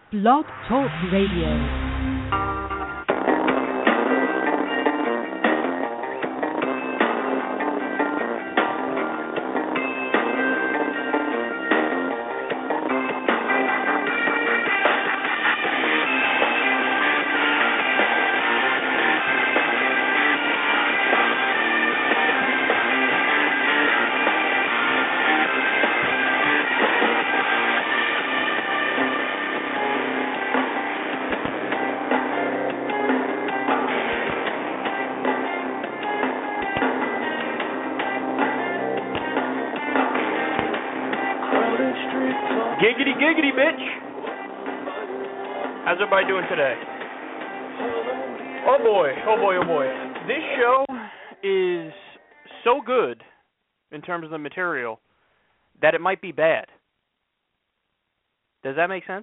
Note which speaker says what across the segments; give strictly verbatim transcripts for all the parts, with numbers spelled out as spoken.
Speaker 1: Blog Talk Radio.
Speaker 2: Giggity, giggity, bitch. How's everybody doing today? Oh boy, oh boy, oh boy. This show is so good in terms of the material that it might be bad. Does that make sense?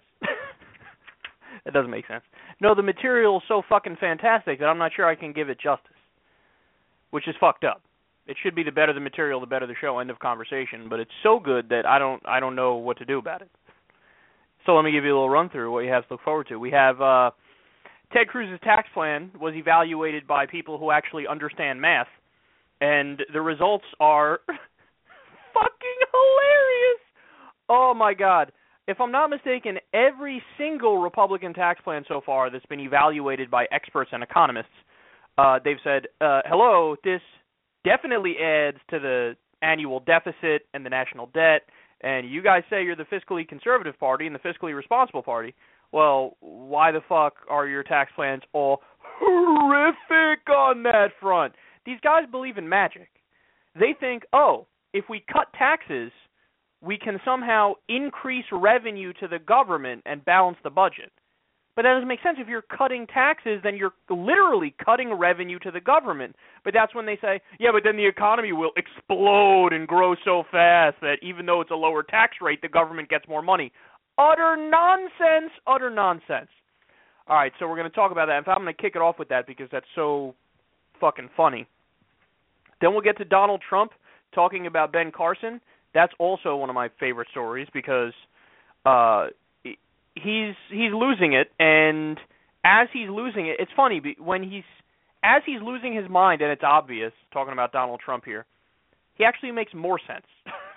Speaker 2: It doesn't make sense. No, the material is so fucking fantastic that I'm not sure I can give it justice, which is fucked up. It should be the better the material, the better the show, end of conversation. But it's so good that I don't I don't know what to do about it. So let me give you a little run through what you have to look forward to. We have uh, Ted Cruz's tax plan was evaluated by people who actually understand math, and the results are fucking hilarious. Oh my God. If I'm not mistaken, every single Republican tax plan so far that's been evaluated by experts and economists, uh, they've said, uh, hello, this definitely adds to the annual deficit and the national debt, and you guys say you're the fiscally conservative party and the fiscally responsible party. Well, why the fuck are your tax plans all horrific on that front? These guys believe in magic. They think, oh, if we cut taxes, we can somehow increase revenue to the government and balance the budget. But that doesn't make sense. If you're cutting taxes, then you're literally cutting revenue to the government. But that's when they say, yeah, but then the economy will explode and grow so fast that even though it's a lower tax rate, the government gets more money. Utter nonsense, utter nonsense. All right, so we're going to talk about that. In fact, I'm going to kick it off with that because that's so fucking funny. Then we'll get to Donald Trump talking about Ben Carson. That's also one of my favorite stories because uh, he's he's losing it, and as he's losing it, it's funny when he's as he's losing his mind, and it's obvious. Talking about Donald Trump here, he actually makes more sense.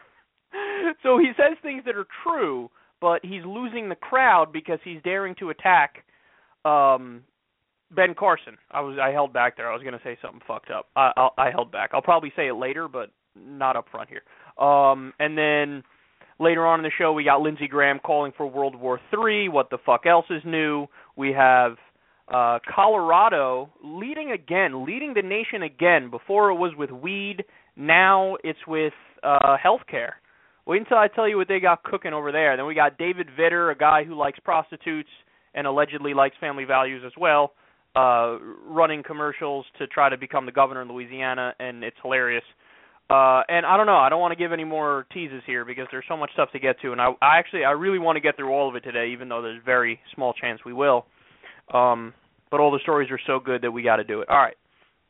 Speaker 2: So he says things that are true, but he's losing the crowd because he's daring to attack um, Ben Carson. I was I held back there. I was going to say something fucked up. I, I I held back. I'll probably say it later, but not up front here. Um, and then later on in the show, we got Lindsey Graham calling for World War Three. What the fuck else is new? We have uh, Colorado leading again, leading the nation again. Before it was with weed, now it's with uh, healthcare. Wait until I tell you what they got cooking over there. Then we got David Vitter, a guy who likes prostitutes and allegedly likes family values as well, uh, running commercials to try to become the governor in Louisiana, and it's hilarious. Uh, and I don't know, I don't want to give any more teases here because there's so much stuff to get to, and I, I actually, I really want to get through all of it today, even though there's very small chance we will. Um, but all the stories are so good that we got to do it. All right.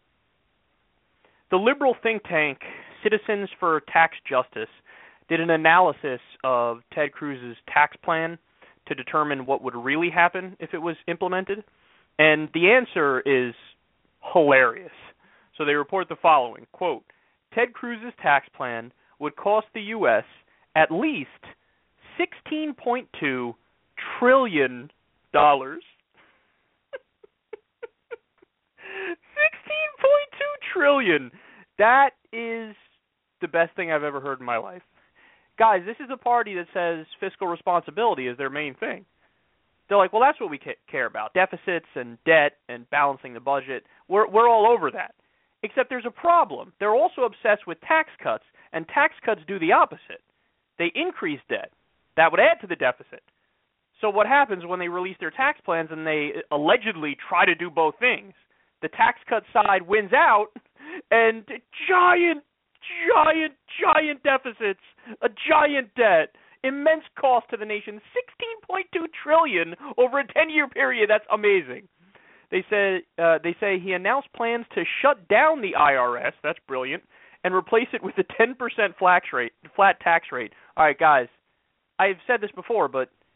Speaker 2: The liberal think tank Citizens for Tax Justice did an analysis of Ted Cruz's tax plan to determine what would really happen if it was implemented, and the answer is hilarious. So they report the following, quote, Ted Cruz's tax plan would cost the U S at least sixteen point two trillion dollars. sixteen point two trillion dollars. That is the best thing I've ever heard in my life. Guys, this is a party that says fiscal responsibility is their main thing. They're like, well, that's what we care about, deficits and debt and balancing the budget. We're we're all over that. Except there's a problem. They're also obsessed with tax cuts, and tax cuts do the opposite. They increase debt. That would add to the deficit. So what happens when they release their tax plans and they allegedly try to do both things? The tax cut side wins out, and giant, giant, giant deficits, a giant debt, immense cost to the nation, sixteen point two trillion dollars over a ten-year period. That's amazing. They say uh, they say he announced plans to shut down the I R S. That's brilliant, and replace it with a ten percent flat rate, flat tax rate. All right, guys, I've said this before, but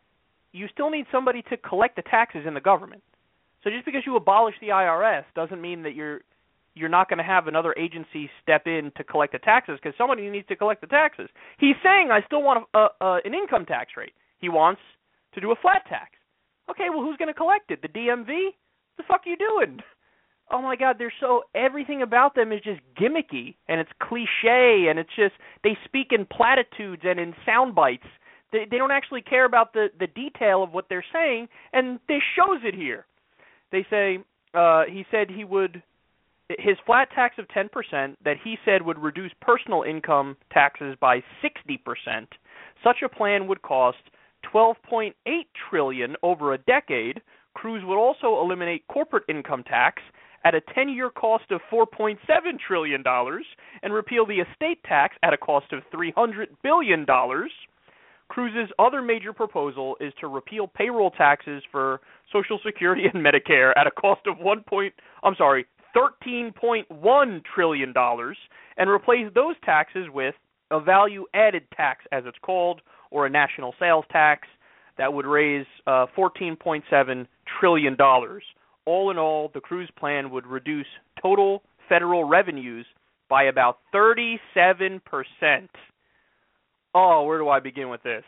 Speaker 2: you still need somebody to collect the taxes in the government. So just because you abolish the I R S doesn't mean that you're you're not going to have another agency step in to collect the taxes, because somebody needs to collect the taxes. He's saying I still want a, a, an income tax rate. He wants to do a flat tax. Okay, well, who's going to collect it? The D M V? What the fuck are you doing? Oh my God, they're so, everything about them is just gimmicky, and it's cliche, and it's just, they speak in platitudes and in sound bites. They, they don't actually care about the, the detail of what they're saying, and this shows it here. They say, uh, he said he would, his flat tax of ten percent that he said would reduce personal income taxes by sixty percent. Such a plan would cost twelve point eight trillion dollars over a decade. Cruz would also eliminate corporate income tax at a ten-year cost of four point seven trillion dollars and repeal the estate tax at a cost of three hundred billion dollars. Cruz's other major proposal is to repeal payroll taxes for Social Security and Medicare at a cost of one point, I'm sorry, thirteen point one trillion dollars and replace those taxes with a value-added tax, as it's called, or a national sales tax that would raise uh, fourteen point seven trillion dollars. All in all, the Cruz plan would reduce total federal revenues by about thirty-seven percent. Oh, where do I begin with this?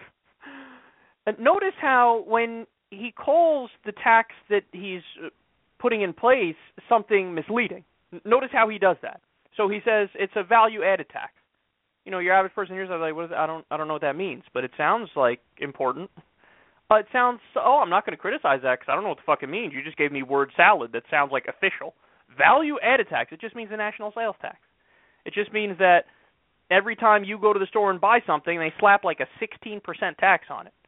Speaker 2: And notice how when he calls the tax that he's putting in place something misleading. Notice how he does that. So he says it's a value-added tax. You know, your average person hears that, like, what is, I don't, I don't know what that means, but it sounds like important. Uh, it sounds, oh, I'm not going to criticize that because I don't know what the fuck it means. You just gave me word salad that sounds like official. Value-added tax, it just means a national sales tax. It just means that every time you go to the store and buy something, they slap like a sixteen percent tax on it.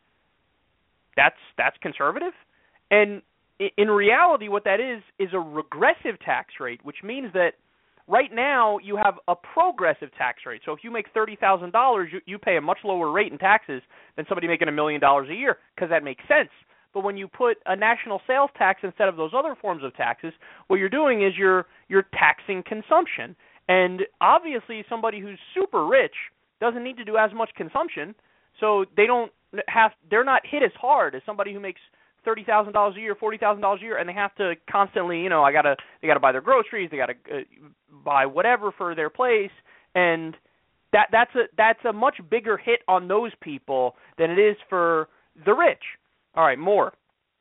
Speaker 2: That's that's conservative? And in reality, what that is is a regressive tax rate, which means that right now you have a progressive tax rate. So if you make thirty thousand dollars, you, you pay a much lower rate in taxes than somebody making a million dollars a year, because that makes sense. But when you put a national sales tax instead of those other forms of taxes, what you're doing is you're you're taxing consumption. And obviously somebody who's super rich doesn't need to do as much consumption, so they don't have they're not hit as hard as somebody who makes thirty thousand dollars a year, forty thousand dollars a year, and they have to constantly, you know, I gotta they gotta buy their groceries, they gotta uh, buy whatever for their place, and that that's a that's a much bigger hit on those people than it is for the rich. All right, more.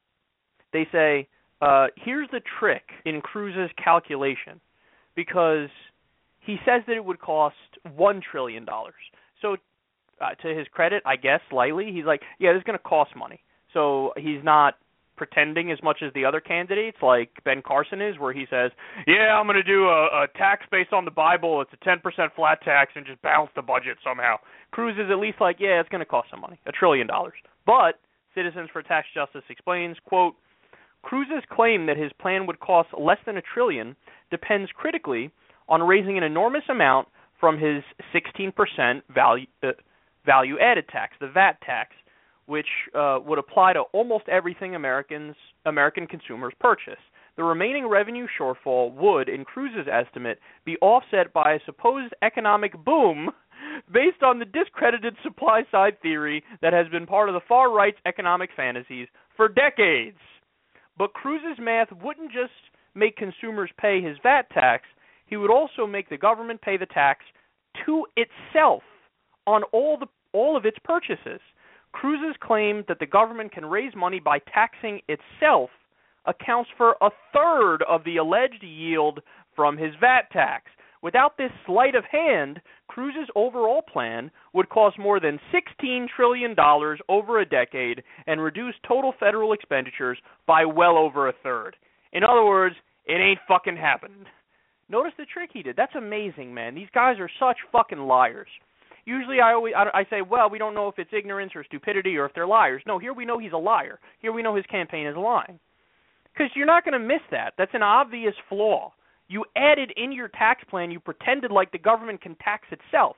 Speaker 2: They say uh, here's the trick in Cruz's calculation, because he says that it would cost one trillion dollars. So, uh, to his credit, I guess slightly, he's like, yeah, this is going to cost money. So he's not pretending as much as the other candidates, like Ben Carson is, where he says, yeah, I'm going to do a, a tax based on the Bible. It's a ten percent flat tax and just balance the budget somehow. Cruz is at least like, yeah, it's going to cost some money, a trillion dollars. But Citizens for Tax Justice explains, quote, Cruz's claim that his plan would cost less than a trillion depends critically on raising an enormous amount from his sixteen percent value, uh, value-added tax, the V A T tax, which uh, would apply to almost everything Americans, American consumers purchase. The remaining revenue shortfall would, in Cruz's estimate, be offset by a supposed economic boom based on the discredited supply-side theory that has been part of the far-right's economic fantasies for decades. But Cruz's math wouldn't just make consumers pay his V A T tax, he would also make the government pay the tax to itself on all the all of its purchases. Cruz's claim that the government can raise money by taxing itself accounts for a third of the alleged yield from his V A T tax. Without this sleight of hand, Cruz's overall plan would cost more than sixteen trillion dollars over a decade and reduce total federal expenditures by well over a third. In other words, it ain't fucking happened. Notice the trick he did. That's amazing, man. These guys are such fucking liars. Usually I always I, I say, well, we don't know if it's ignorance or stupidity or if they're liars. No, here we know he's a liar. Here we know his campaign is lying. Because you're not going to miss that. That's an obvious flaw. You added in your tax plan, you pretended like the government can tax itself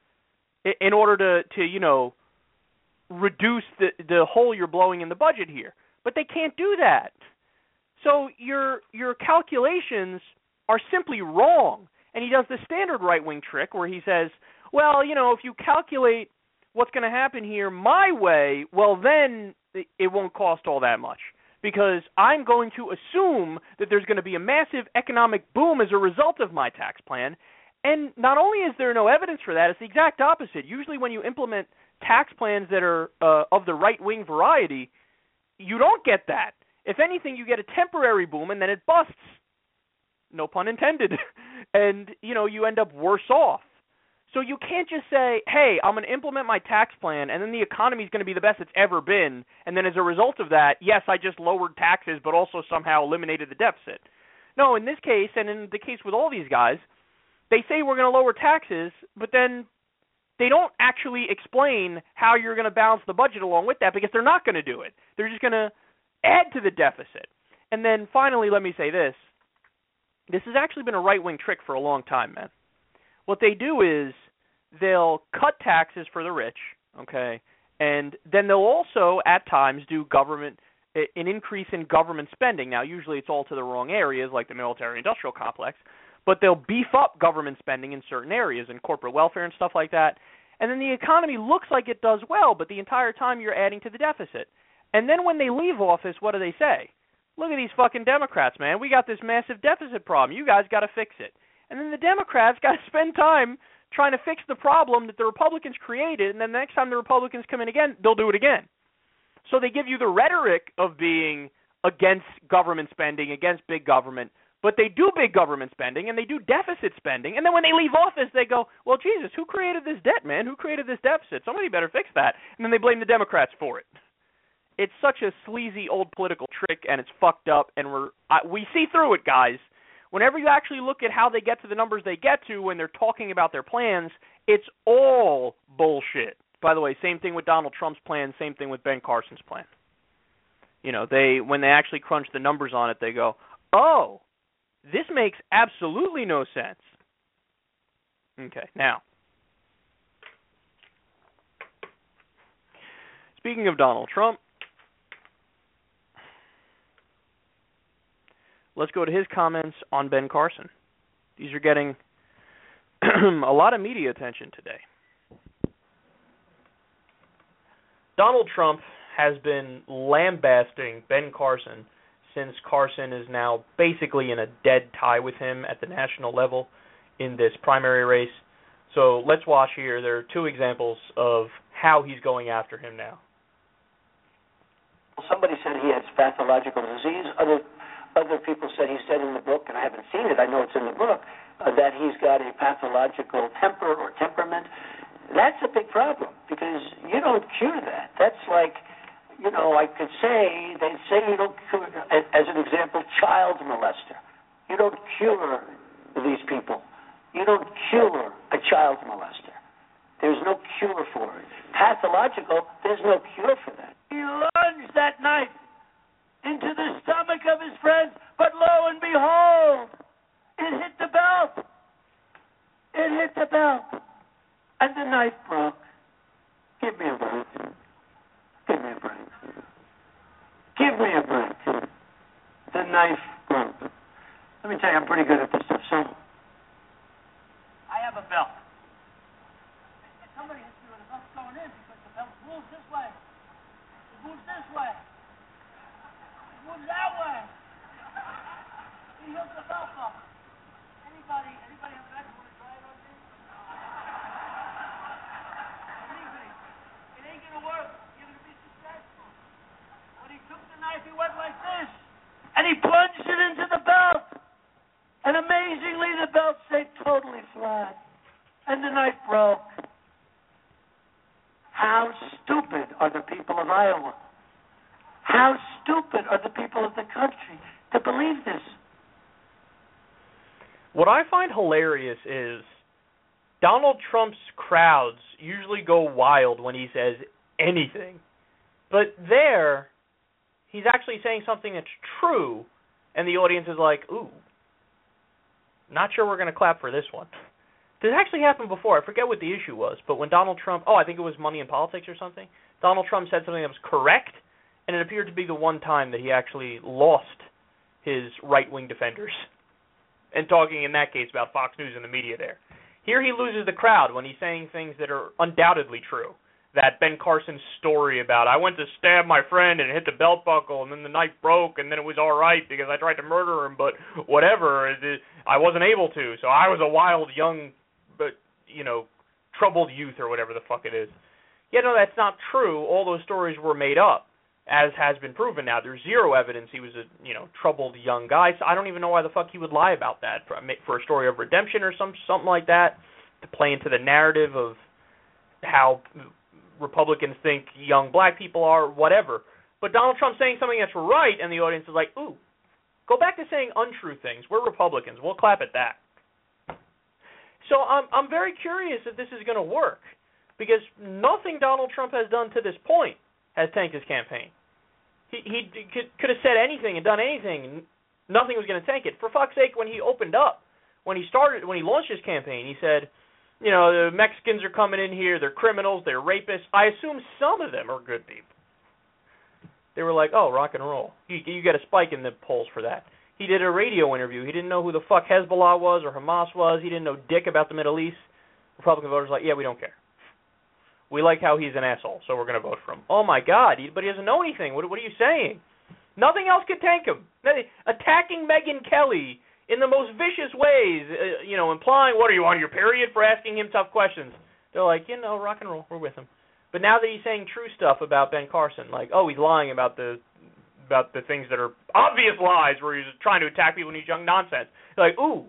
Speaker 2: in order to, to you know, reduce the, the hole you're blowing in the budget here. But they can't do that. So your your calculations are simply wrong. And he does the standard right-wing trick where he says, well, you know, if you calculate what's going to happen here my way, well, then it won't cost all that much. Because I'm going to assume that there's going to be a massive economic boom as a result of my tax plan. And not only is there no evidence for that, it's the exact opposite. Usually when you implement tax plans that are uh, of the right-wing variety, you don't get that. If anything, you get a temporary boom and then it busts. No pun intended. And, you know, you end up worse off. So you can't just say, hey, I'm going to implement my tax plan, and then the economy is going to be the best it's ever been, and then as a result of that, yes, I just lowered taxes, but also somehow eliminated the deficit. No, in this case, and in the case with all these guys, they say we're going to lower taxes, but then they don't actually explain how you're going to balance the budget along with that, because they're not going to do it. They're just going to add to the deficit. And then finally, let me say this. This has actually been a right-wing trick for a long time, man. What they do is they'll cut taxes for the rich, okay, and then they'll also at times do government an increase in government spending. Now, usually it's all to the wrong areas, like the military-industrial complex, but they'll beef up government spending in certain areas, in corporate welfare and stuff like that, and then the economy looks like it does well, but the entire time you're adding to the deficit. And then when they leave office, what do they say? Look at these fucking Democrats, man. We got this massive deficit problem. You guys got to fix it. And then the Democrats got to spend time trying to fix the problem that the Republicans created, and then the next time the Republicans come in again, they'll do it again. So they give you the rhetoric of being against government spending, against big government, but they do big government spending, and they do deficit spending, and then when they leave office, they go, well, Jesus, who created this debt, man? Who created this deficit? Somebody better fix that. And then they blame the Democrats for it. It's such a sleazy old political trick, and it's fucked up, and we're I, we see through it, guys. Whenever you actually look at how they get to the numbers they get to when they're talking about their plans, it's all bullshit. By the way, same thing with Donald Trump's plan, same thing with Ben Carson's plan. You know, they when they actually crunch the numbers on it, they go, oh, this makes absolutely no sense. Okay, now, speaking of Donald Trump, let's go to his comments on Ben Carson. These are getting a lot of media attention today. Donald Trump has been lambasting Ben Carson since Carson is now basically in a dead tie with him at the national level in this primary race. So let's watch here. There are two examples of how he's going after him now.
Speaker 3: Somebody said he has pathological disease. Other Other people said, he said in the book, and I haven't seen it, I know it's in the book, uh, that he's got a pathological temper or temperament. That's a big problem, because you don't cure that. That's like, you know, I could say, they say you don't cure, as an example, child molester. You don't cure these people. You don't cure a child molester. There's no cure for it. Pathological, there's no cure for that. He lunged that knife into the stomach of his friend, but lo and behold, it hit the belt. It hit the belt. And the knife broke. Give me a break. Give me a break. Give me a break. The knife broke. Let me tell you, I'm pretty good at this stuff. So, I have a belt. And somebody hits me with a belt going in because the belt moves this way. It moves this way. Moves that way. He hooks the belt up. Anybody, anybody have that want to try it on me? Believe me, it ain't gonna work. You're gonna be successful. When he took the knife, he went like this, and he plunged it into the belt. And amazingly, the belt stayed totally flat, and the knife broke. How stupid are the people of Iowa? How stupid are the people of the country to believe this?
Speaker 2: What I find hilarious is Donald Trump's crowds usually go wild when he says anything. But there, he's actually saying something that's true, and the audience is like, ooh, not sure we're going to clap for this one. This actually happened before. I forget what the issue was, but when Donald Trump, oh, I think it was Money in Politics or something, Donald Trump said something that was correct, and it appeared to be the one time that he actually lost his right-wing defenders. And talking in that case about Fox News and the media there. Here he loses the crowd when he's saying things that are undoubtedly true. that Ben Carson story about I went to stab my friend and it hit the belt buckle and then the knife broke and then it was all right because I tried to murder him, but whatever, I wasn't able to. So I was a wild, young, but, you know, troubled youth or whatever the fuck it is. Yeah, no, that's not true. All those stories were made up, as has been proven now. There's zero evidence he was a, you know, troubled young guy. So I don't even know why the fuck he would lie about that for, for a story of redemption or some something like that, to play into the narrative of how Republicans think young black people are, whatever. But Donald Trump's saying something that's right, and the audience is like, ooh, go back to saying untrue things. We're Republicans. We'll clap at that. So I'm I'm very curious if this is going to work, because nothing Donald Trump has done to this point has tanked his campaign. He he could, could have said anything and done anything, and nothing was going to tank it. For fuck's sake, when he opened up, when he started, when he launched his campaign, he said, you know, the Mexicans are coming in here, they're criminals, they're rapists. I assume some of them are good people. They were like, oh, rock and roll. You, you get a spike in the polls for that. He did a radio interview. He didn't know who the fuck Hezbollah was or Hamas was. He didn't know dick about the Middle East. Republican voters were like, yeah, we don't care. We like how he's an asshole, so we're going to vote for him. Oh, my God, he, but he doesn't know anything. What, what are you saying? Nothing else could tank him. Attacking Megyn Kelly in the most vicious ways, uh, you know, implying, what are you, on your period for asking him tough questions? They're like, you know, rock and roll, we're with him. But now that he's saying true stuff about Ben Carson, like, oh, he's lying about the about the things that are obvious lies where he's trying to attack people and he's young nonsense. They're like, ooh,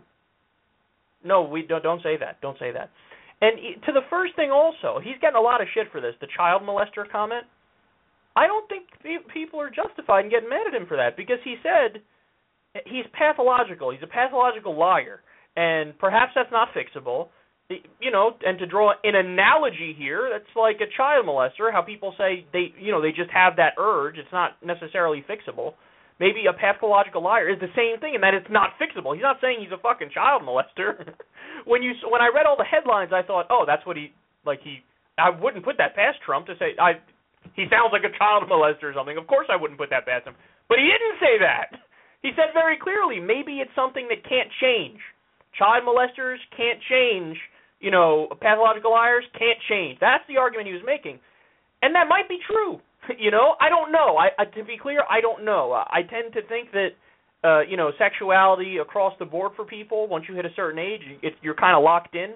Speaker 2: no, we don't, don't say that, don't say that. And to the first thing also, he's getting a lot of shit for this, the child molester comment. I don't think people are justified in getting mad at him for that, because he said he's pathological. He's a pathological liar, and perhaps that's not fixable. You know, and to draw an analogy here, that's like a child molester, how people say they, you know, they just have that urge. It's not necessarily fixable. Maybe a pathological liar is the same thing in that it's not fixable. He's not saying he's a fucking child molester. when you when I read all the headlines, I thought, oh, that's what he, like he, I wouldn't put that past Trump to say, I, he sounds like a child molester or something. Of course I wouldn't put that past him. But he didn't say that. He said very clearly, maybe it's something that can't change. Child molesters can't change. You know, pathological liars can't change. That's the argument he was making. And that might be true. You know, I don't know. I, I to be clear, I don't know. Uh, I tend to think that, uh, you know, sexuality across the board for people, once you hit a certain age, it, you're kind of locked in.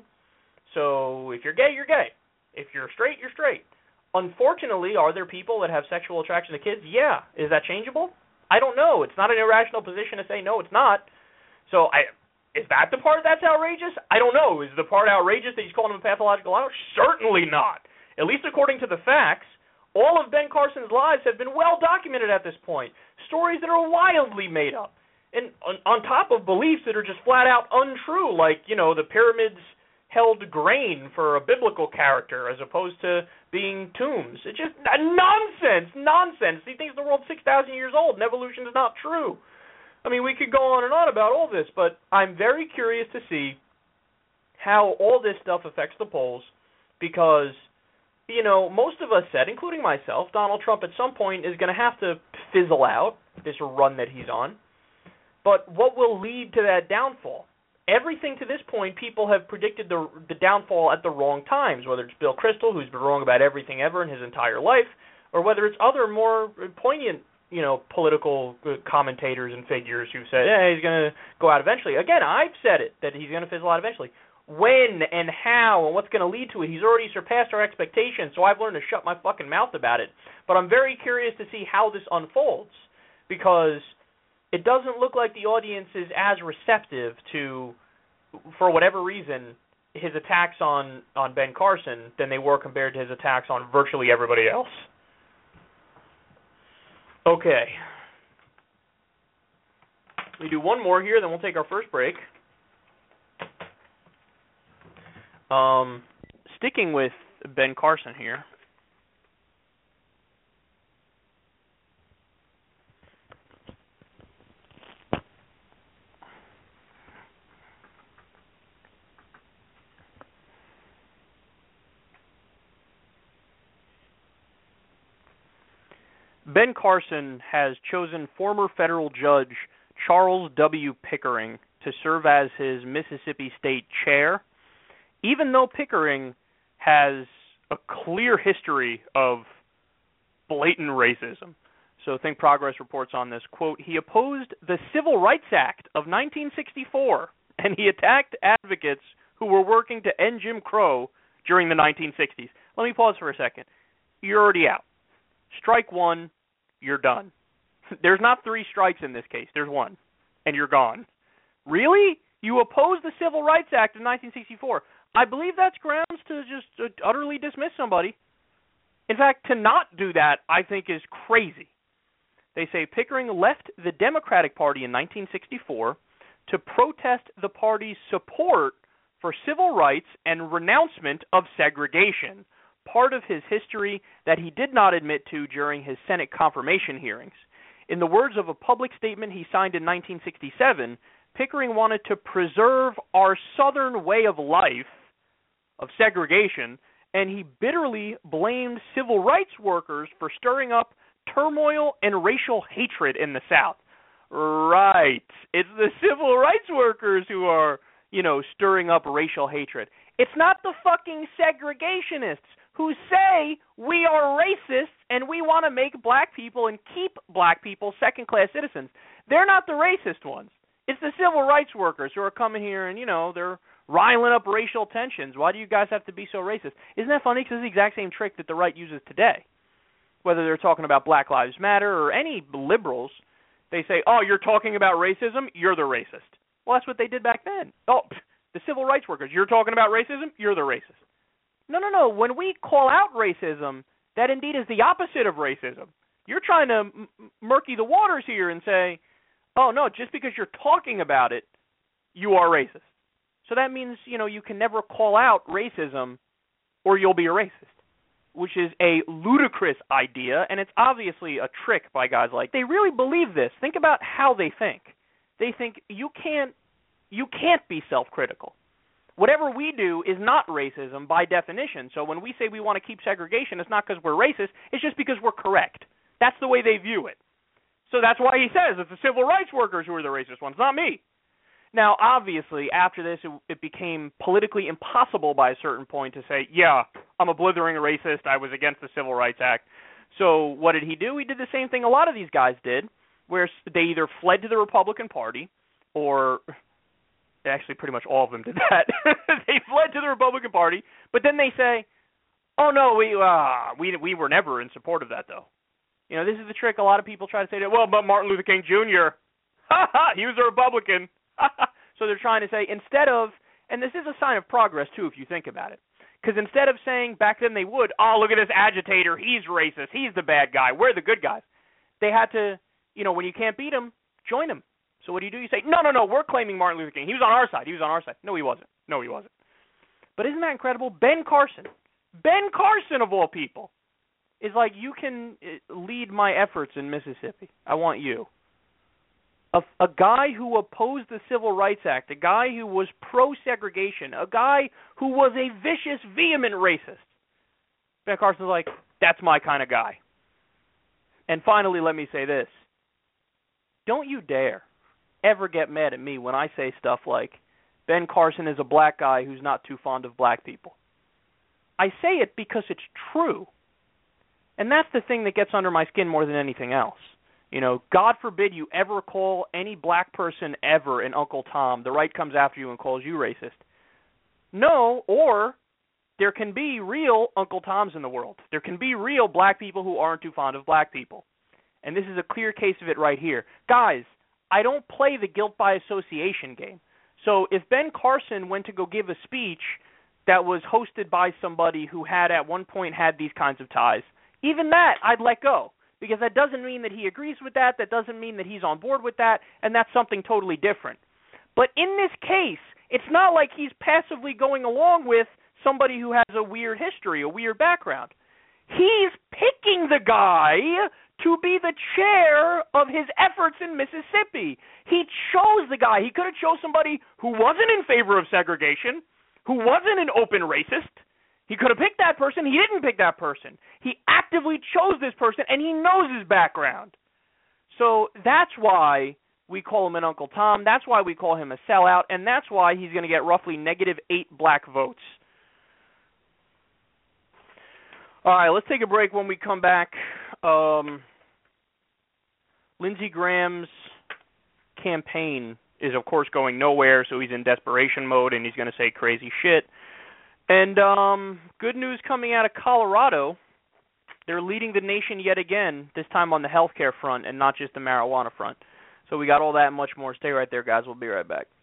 Speaker 2: So if you're gay, you're gay. If you're straight, you're straight. Unfortunately, are there people that have sexual attraction to kids? Yeah. Is that changeable? I don't know. It's not an irrational position to say no, it's not. So I, is that the part that's outrageous? I don't know. Is the part outrageous that he's calling him a pathological liar? Certainly not. At least according to the facts, all of Ben Carson's lies have been well documented at this point. Stories that are wildly made up. And on, on top of beliefs that are just flat out untrue, like, you know, the pyramids held grain for a biblical character as opposed to being tombs. It's just nonsense, nonsense. He thinks the world's six thousand years old and evolution is not true. I mean, we could go on and on about all this, but I'm very curious to see how all this stuff affects the polls, because, you know, most of us said, including myself, Donald Trump at some point is going to have to fizzle out this run that he's on. But what will lead to that downfall? Everything to this point, people have predicted the the downfall at the wrong times, whether it's Bill Kristol, who's been wrong about everything ever in his entire life, or whether it's other more poignant, you know, political commentators and figures who've said, yeah, he's going to go out eventually. Again, I've said it, that he's going to fizzle out eventually. When and how and what's going to lead to it, he's already surpassed our expectations, so I've learned to shut my fucking mouth about it. But I'm very curious to see how this unfolds, because it doesn't look like the audience is as receptive to, for whatever reason, his attacks on, on Ben Carson than they were compared to his attacks on virtually everybody else. Okay. We do one more here, then we'll take our first break. Um, sticking with Ben Carson here. Ben Carson has chosen former federal judge Charles W. Pickering to serve as his Mississippi State chair, even though Pickering has a clear history of blatant racism. So Think Progress reports on this, quote, he opposed the Civil Rights Act of nineteen sixty-four, and he attacked advocates who were working to end Jim Crow during the nineteen sixties. Let me pause for a second. You're already out. Strike one, you're done. There's not three strikes in this case. There's one, and you're gone. Really? You oppose the Civil Rights Act of nineteen sixty-four. I believe that's grounds to just uh, utterly dismiss somebody. In fact, to not do that, I think, is crazy. They say Pickering left the Democratic Party in nineteen sixty-four to protest the party's support for civil rights and renouncement of segregation, part of his history that he did not admit to during his Senate confirmation hearings. In the words of a public statement he signed in nineteen sixty-seven, Pickering wanted to preserve our Southern way of life of segregation, and he bitterly blamed civil rights workers for stirring up turmoil and racial hatred in the South. Right. It's the civil rights workers who are, you know, stirring up racial hatred. It's not the fucking segregationists who say we are racists and we want to make black people and keep black people second-class citizens. They're not the racist ones. It's the civil rights workers who are coming here and, you know, they're riling up racial tensions. Why do you guys have to be so racist? Isn't that funny? Because it's the exact same trick that the right uses today. Whether they're talking about Black Lives Matter or any liberals, they say, oh, you're talking about racism? You're the racist. Well, that's what they did back then. Oh, the civil rights workers, you're talking about racism? You're the racist. No, no, no. When we call out racism, that indeed is the opposite of racism. You're trying to m- murky the waters here and say, oh, no, just because you're talking about it, you are racist. So that means, you know, you can never call out racism or you'll be a racist, which is a ludicrous idea, and it's obviously a trick by guys like, they really believe this. Think about how they think. They think you can't you can't be self-critical. Whatever we do is not racism by definition. So when we say we want to keep segregation, it's not because we're racist, it's just because we're correct. That's the way they view it. So that's why he says it's the civil rights workers who are the racist ones, not me. Now, obviously, after this, it, it became politically impossible by a certain point to say, yeah, I'm a blithering racist, I was against the Civil Rights Act. So what did he do? He did the same thing a lot of these guys did, where they either fled to the Republican Party, or actually pretty much all of them did that. They fled to the Republican Party, but then they say, oh, no, we, uh, we, we were never in support of that, though. You know, this is the trick a lot of people try to say, that, well, but Martin Luther King Junior, he was a Republican. So they're trying to say, instead of, and this is a sign of progress, too, if you think about it, because instead of saying back then they would, oh, look at this agitator, he's racist, he's the bad guy, we're the good guys. They had to, you know, when you can't beat him, join him. So what do you do? You say, no, no, no, we're claiming Martin Luther King. He was on our side. He was on our side. No, he wasn't. No, he wasn't. But isn't that incredible? Ben Carson, Ben Carson of all people, is like, you can lead my efforts in Mississippi. I want you. A, a guy who opposed the Civil Rights Act, a guy who was pro-segregation, a guy who was a vicious, vehement racist. Ben Carson's like, that's my kind of guy. And finally, let me say this. Don't you dare ever get mad at me when I say stuff like, Ben Carson is a black guy who's not too fond of black people. I say it because it's true. And that's the thing that gets under my skin more than anything else. You know, God forbid you ever call any black person ever an Uncle Tom. The right comes after you and calls you racist. No, or there can be real Uncle Toms in the world. There can be real black people who aren't too fond of black people. And this is a clear case of it right here. Guys, I don't play the guilt by association game. So if Ben Carson went to go give a speech that was hosted by somebody who had at one point had these kinds of ties, even that I'd let go. Because that doesn't mean that he agrees with that. That doesn't mean that he's on board with that. And that's something totally different. But in this case, it's not like he's passively going along with somebody who has a weird history, a weird background. He's picking the guy to be the chair of his efforts in Mississippi. He chose the guy. He could have chose somebody who wasn't in favor of segregation, who wasn't an open racist. He could have picked that person. He didn't pick that person. He actively chose this person, and he knows his background. So that's why we call him an Uncle Tom. That's why we call him a sellout, and that's why he's going to get roughly negative eight black votes. All right, let's take a break. When we come back, um, Lindsey Graham's campaign is, of course, going nowhere, so he's in desperation mode, and he's going to say crazy shit. And um, good news coming out of Colorado. They're leading the nation yet again, this time on the healthcare front and not just the marijuana front. So we got all that and much more. Stay right there, guys. We'll be right back.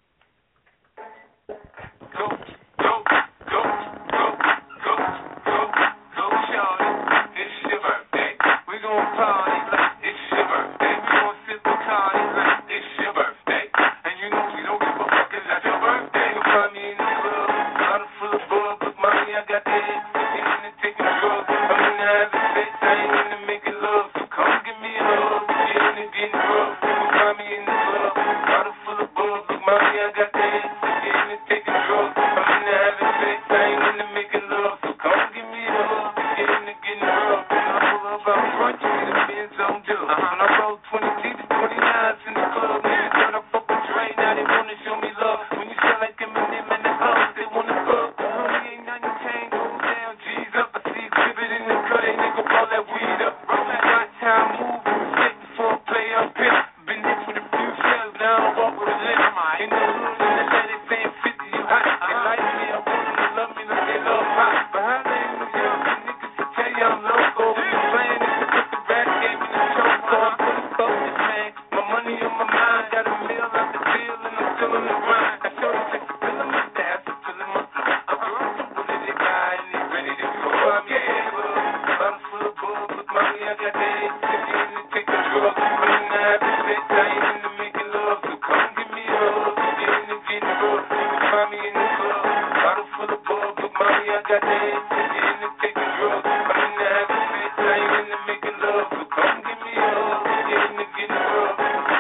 Speaker 4: Go, go, go, go, go, go, go, shawty. It's your birthday. We gon' party like it's your birthday. We gon' sip Bacardi like it's your birthday. And you know we don't give a fuck, it's not your birthday. You'll find me in the club, bottle full of bug, but mommy, I got the head, I'm in the taking drugs. I'm in the having sex, I ain't in the making love. So come give me a hug, get in the getting rough. You'll find me in the club, bottle full of bug, but mommy, I got the head, get in the taking drugs. I'm in the having sex, I ain't in the making love. So come give me a hug, get in the getting rough. When I pull up out front, you see the Benz on dub. When I roll twenty deep, twenty-nines in the club, niggas turn up up a drain, now they wanna show me love. When you sell like Eminem and the hoes, they wanna fuck. Homie, ain't nothing changed, hold down, G's up. I see exhibit in the cut, they nigga roll that weed up. Roll that hot time move, respect before I play up here. Been hit with a few shells, now I walk with a limp. In the hood, in the lady saying fifty, you hot. They like me, I want them to love me like they love pop. But how they in New York, the niggas will tell you I'm local. The plan is to put the rap game in the choke, so I'm fully focused, man. My money on my mind, got a meal out the deal, and I'm still on the grind. I show you take a pill in my staff, a pill in my flow. A girl so bully, they guy, and they ready to go. I'm in the club, I'm full of bull, look, mommy, I got the head, take it in and take a drug. I'm in the having sex, I ain't in the making love, so come give me a hug, get in and getting rough. You can find me in the club, bottle full of bull, look, mommy, I got the head, take it in and take a drug. I'm in the having sex, I ain't in the making love, so come give me a hug, get in and getting rough.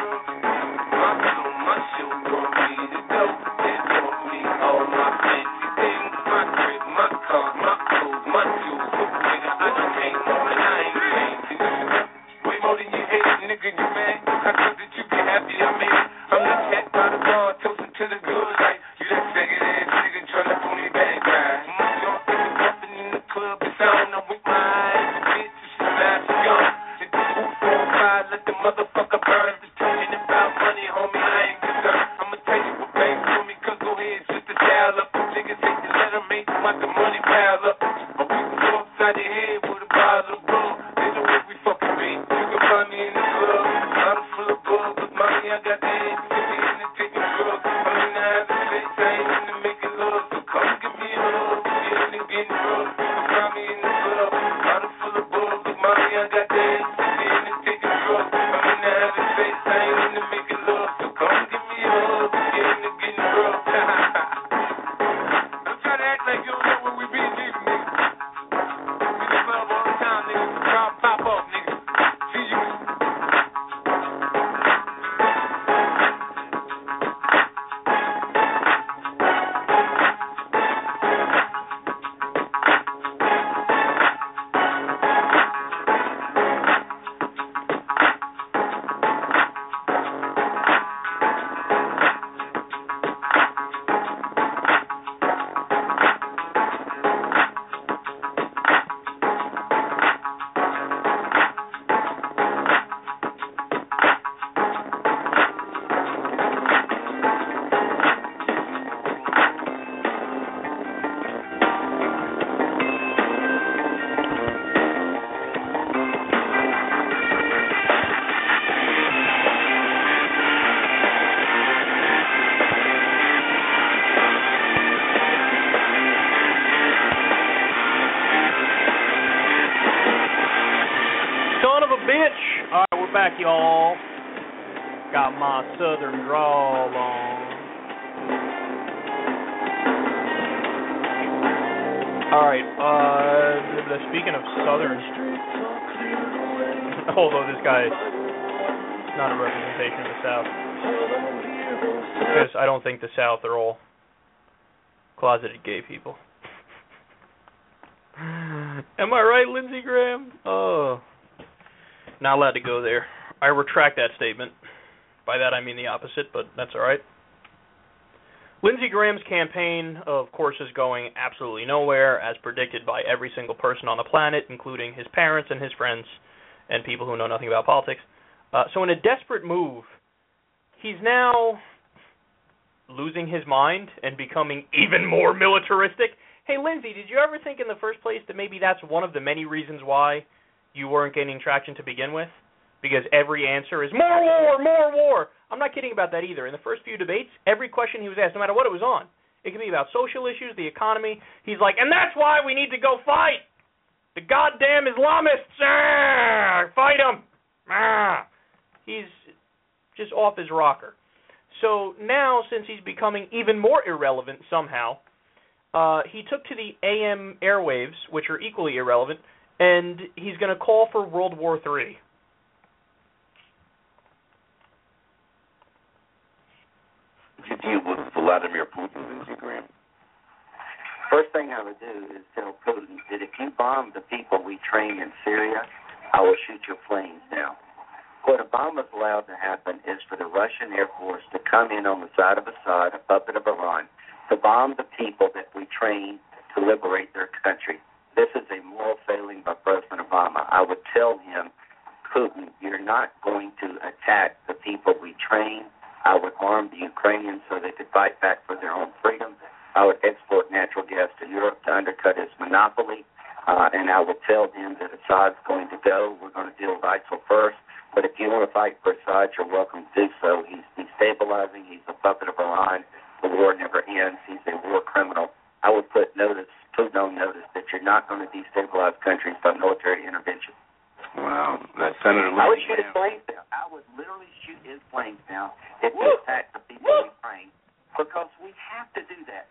Speaker 4: My soul, my show brought me to go, it taught me all my fancy things, my crib, my car, my clothes, my jewels. Nigga, I done came home and I ain't changed. Way more than you hate, nigga, you mad? I thought that you be happy I made it. I'm the cat by the bar, toasting to the good life. You that faggot ass nigga tryna pull me back, right? My y'all think it's poppin' in the club, it's on, I'm with my eyes, bitch, it's just now she gone. It's the two four five, let the motherfucker burn. If it's talking about money, homie, I ain't concerned. I'ma tell you what bank for me, cause go ahead, switch the dial up. Niggas take the letter, make them want the money pile up. But we can go upside the head with a bottle of rum. They know where we fucking be. You can find me in the club, bottle full of bug, but mommy, I got the head, take me in and take a drug. I'm in the having sex, I ain't in the making love, so come give me a hug, get in and getting rough. You can find me in the club, bottle full of bug, but mommy, I got the head, take me in and take a drug. I'm in the having sex, I ain't in the making love, so come give me a hug, get in and getting rough. Don't try to act like you don't know where we be, nigga. We in the club all the time, nigga. Crowd pop up, nigga. See you.
Speaker 2: Son of a bitch! All right, we're back, y'all. Got my southern drawl on. All right, uh, speaking of southern, although this guy is not a representation of the South, because I don't think the South are all closeted gay people. Am I right, Lindsey Graham? Oh. Not allowed to go there. I retract that statement. By that I mean the opposite, but that's all right. Lindsey Graham's campaign, of course, is going absolutely nowhere, as predicted by every single person on the planet, including his parents and his friends and people who know nothing about politics. Uh, so in a desperate move, he's now losing his mind and becoming even more militaristic. Hey, Lindsey, did you ever think in the first place that maybe that's one of the many reasons why you weren't gaining traction to begin with? Because every answer is more war, more war. I'm not kidding about that either. In the first few debates, every question he was asked, no matter what it was on, it could be about social issues, the economy, he's like, and that's why we need to go fight the goddamn Islamists. Ah, fight them. Ah. He's just off his rocker. So now, since he's becoming even more irrelevant somehow, uh, he took to the A M airwaves, which are equally irrelevant, and he's going to call for World War Three.
Speaker 5: You deal with Vladimir Putin, Lindsey Graham?
Speaker 6: First thing I would do is tell Putin that if you bomb the people we train in Syria, I will shoot your planes down. What Obama's allowed to happen is for the Russian Air Force to come in on the side of Assad, a puppet of Iran, to bomb the people that we train to liberate their country. This is a moral failing by President Obama. I would tell him, Putin, you're not going to attack the people we train. I would arm the Ukrainians so they could fight back for their own freedom. I would export natural gas to Europe to undercut his monopoly. Uh, and I would tell him that Assad's going to go. We're going to deal with ISIL first. But if you want to fight for Assad, you're welcome to do so. He's destabilizing. He's a puppet of Iran. The war never ends. He's a war criminal. I would put notice, put on notice that you're not going to destabilize countries by military intervention.
Speaker 5: Wow, that's Senator Lindsey
Speaker 6: I would shoot
Speaker 5: Graham.
Speaker 6: his planes down. I would literally shoot his planes down if he attacked the people we train, because we have to do that.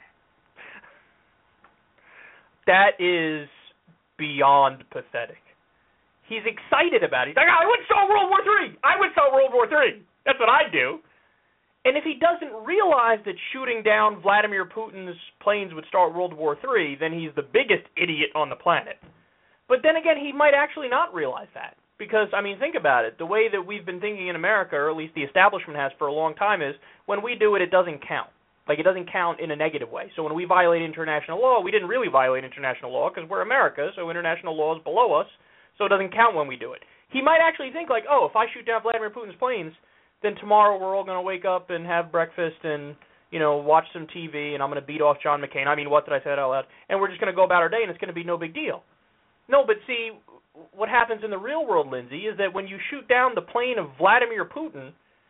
Speaker 2: That is beyond pathetic. He's excited about it. He's like, I would start World War Three. I would start World War Three. That's what I'd do. And if he doesn't realize that shooting down Vladimir Putin's planes would start World War Three, then he's the biggest idiot on the planet. But then again, he might actually not realize that. Because, I mean, think about it. The way that we've been thinking in America, or at least the establishment has for a long time, is when we do it, it doesn't count. Like, it doesn't count in a negative way. So when we violate international law, we didn't really violate international law because we're America, so international law is below us, so it doesn't count when we do it. He might actually think, like, oh, if I shoot down Vladimir Putin's planes, then tomorrow we're all going to wake up and have breakfast and, you know, watch some T V, and I'm going to beat off John McCain. I mean, what did I say that out loud? And we're just going to go about our day, and it's going to be no big deal. No, but see, what happens in the real world, Lindsey, is that when you shoot down the plane of Vladimir Putin,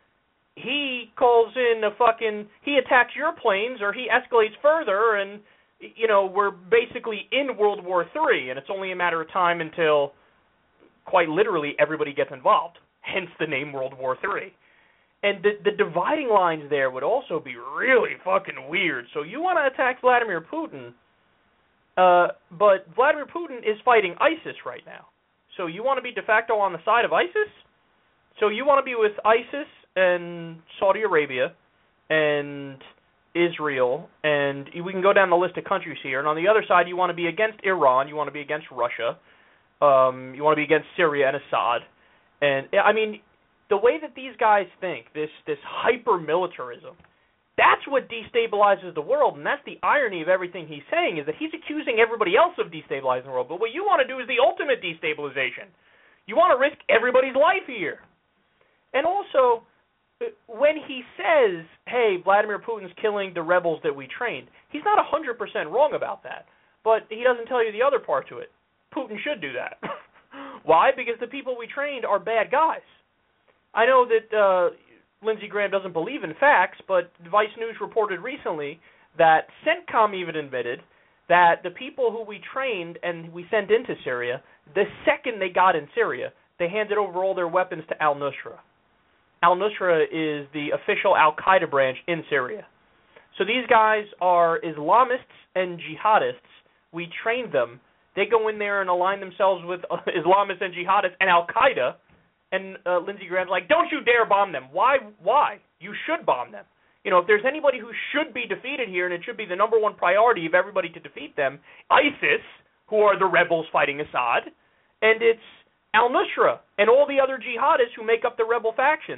Speaker 2: he calls in a fucking, he attacks your planes, or he escalates further, and, you know, we're basically in World War Three, and it's only a matter of time until, quite literally, everybody gets involved, hence the name World War Three. And the, the dividing lines there would also be really fucking weird. So you want to attack Vladimir Putin, uh, but Vladimir Putin is fighting ISIS right now. So you want to be de facto on the side of ISIS? So you want to be with ISIS and Saudi Arabia and Israel, and we can go down the list of countries here. And on the other side, you want to be against Iran, you want to be against Russia, um, you want to be against Syria and Assad. And, I mean, the way that these guys think, this, this hyper-militarism, that's what destabilizes the world, and that's the irony of everything he's saying, is that he's accusing everybody else of destabilizing the world. But what you want to do is the ultimate destabilization. You want to risk everybody's life here. And also, when he says, hey, Vladimir Putin's killing the rebels that we trained, he's not one hundred percent wrong about that. But he doesn't tell you the other part to it. Putin should do that. Why? Because the people we trained are bad guys. I know that uh, Lindsey Graham doesn't believe in facts, but Vice News reported recently that CENTCOM even admitted that the people who we trained and we sent into Syria, the second they got in Syria, they handed over all their weapons to al-Nusra. Al-Nusra is the official al-Qaeda branch in Syria. So these guys are Islamists and jihadists. We trained them. They go in there and align themselves with uh, Islamists and jihadists and al-Qaeda. And uh, Lindsey Graham's like, don't you dare bomb them. Why? Why? You should bomb them. You know, if there's anybody who should be defeated here, and it should be the number one priority of everybody to defeat them, ISIS, who are the rebels fighting Assad, and it's al-Nusra and all the other jihadists who make up the rebel factions.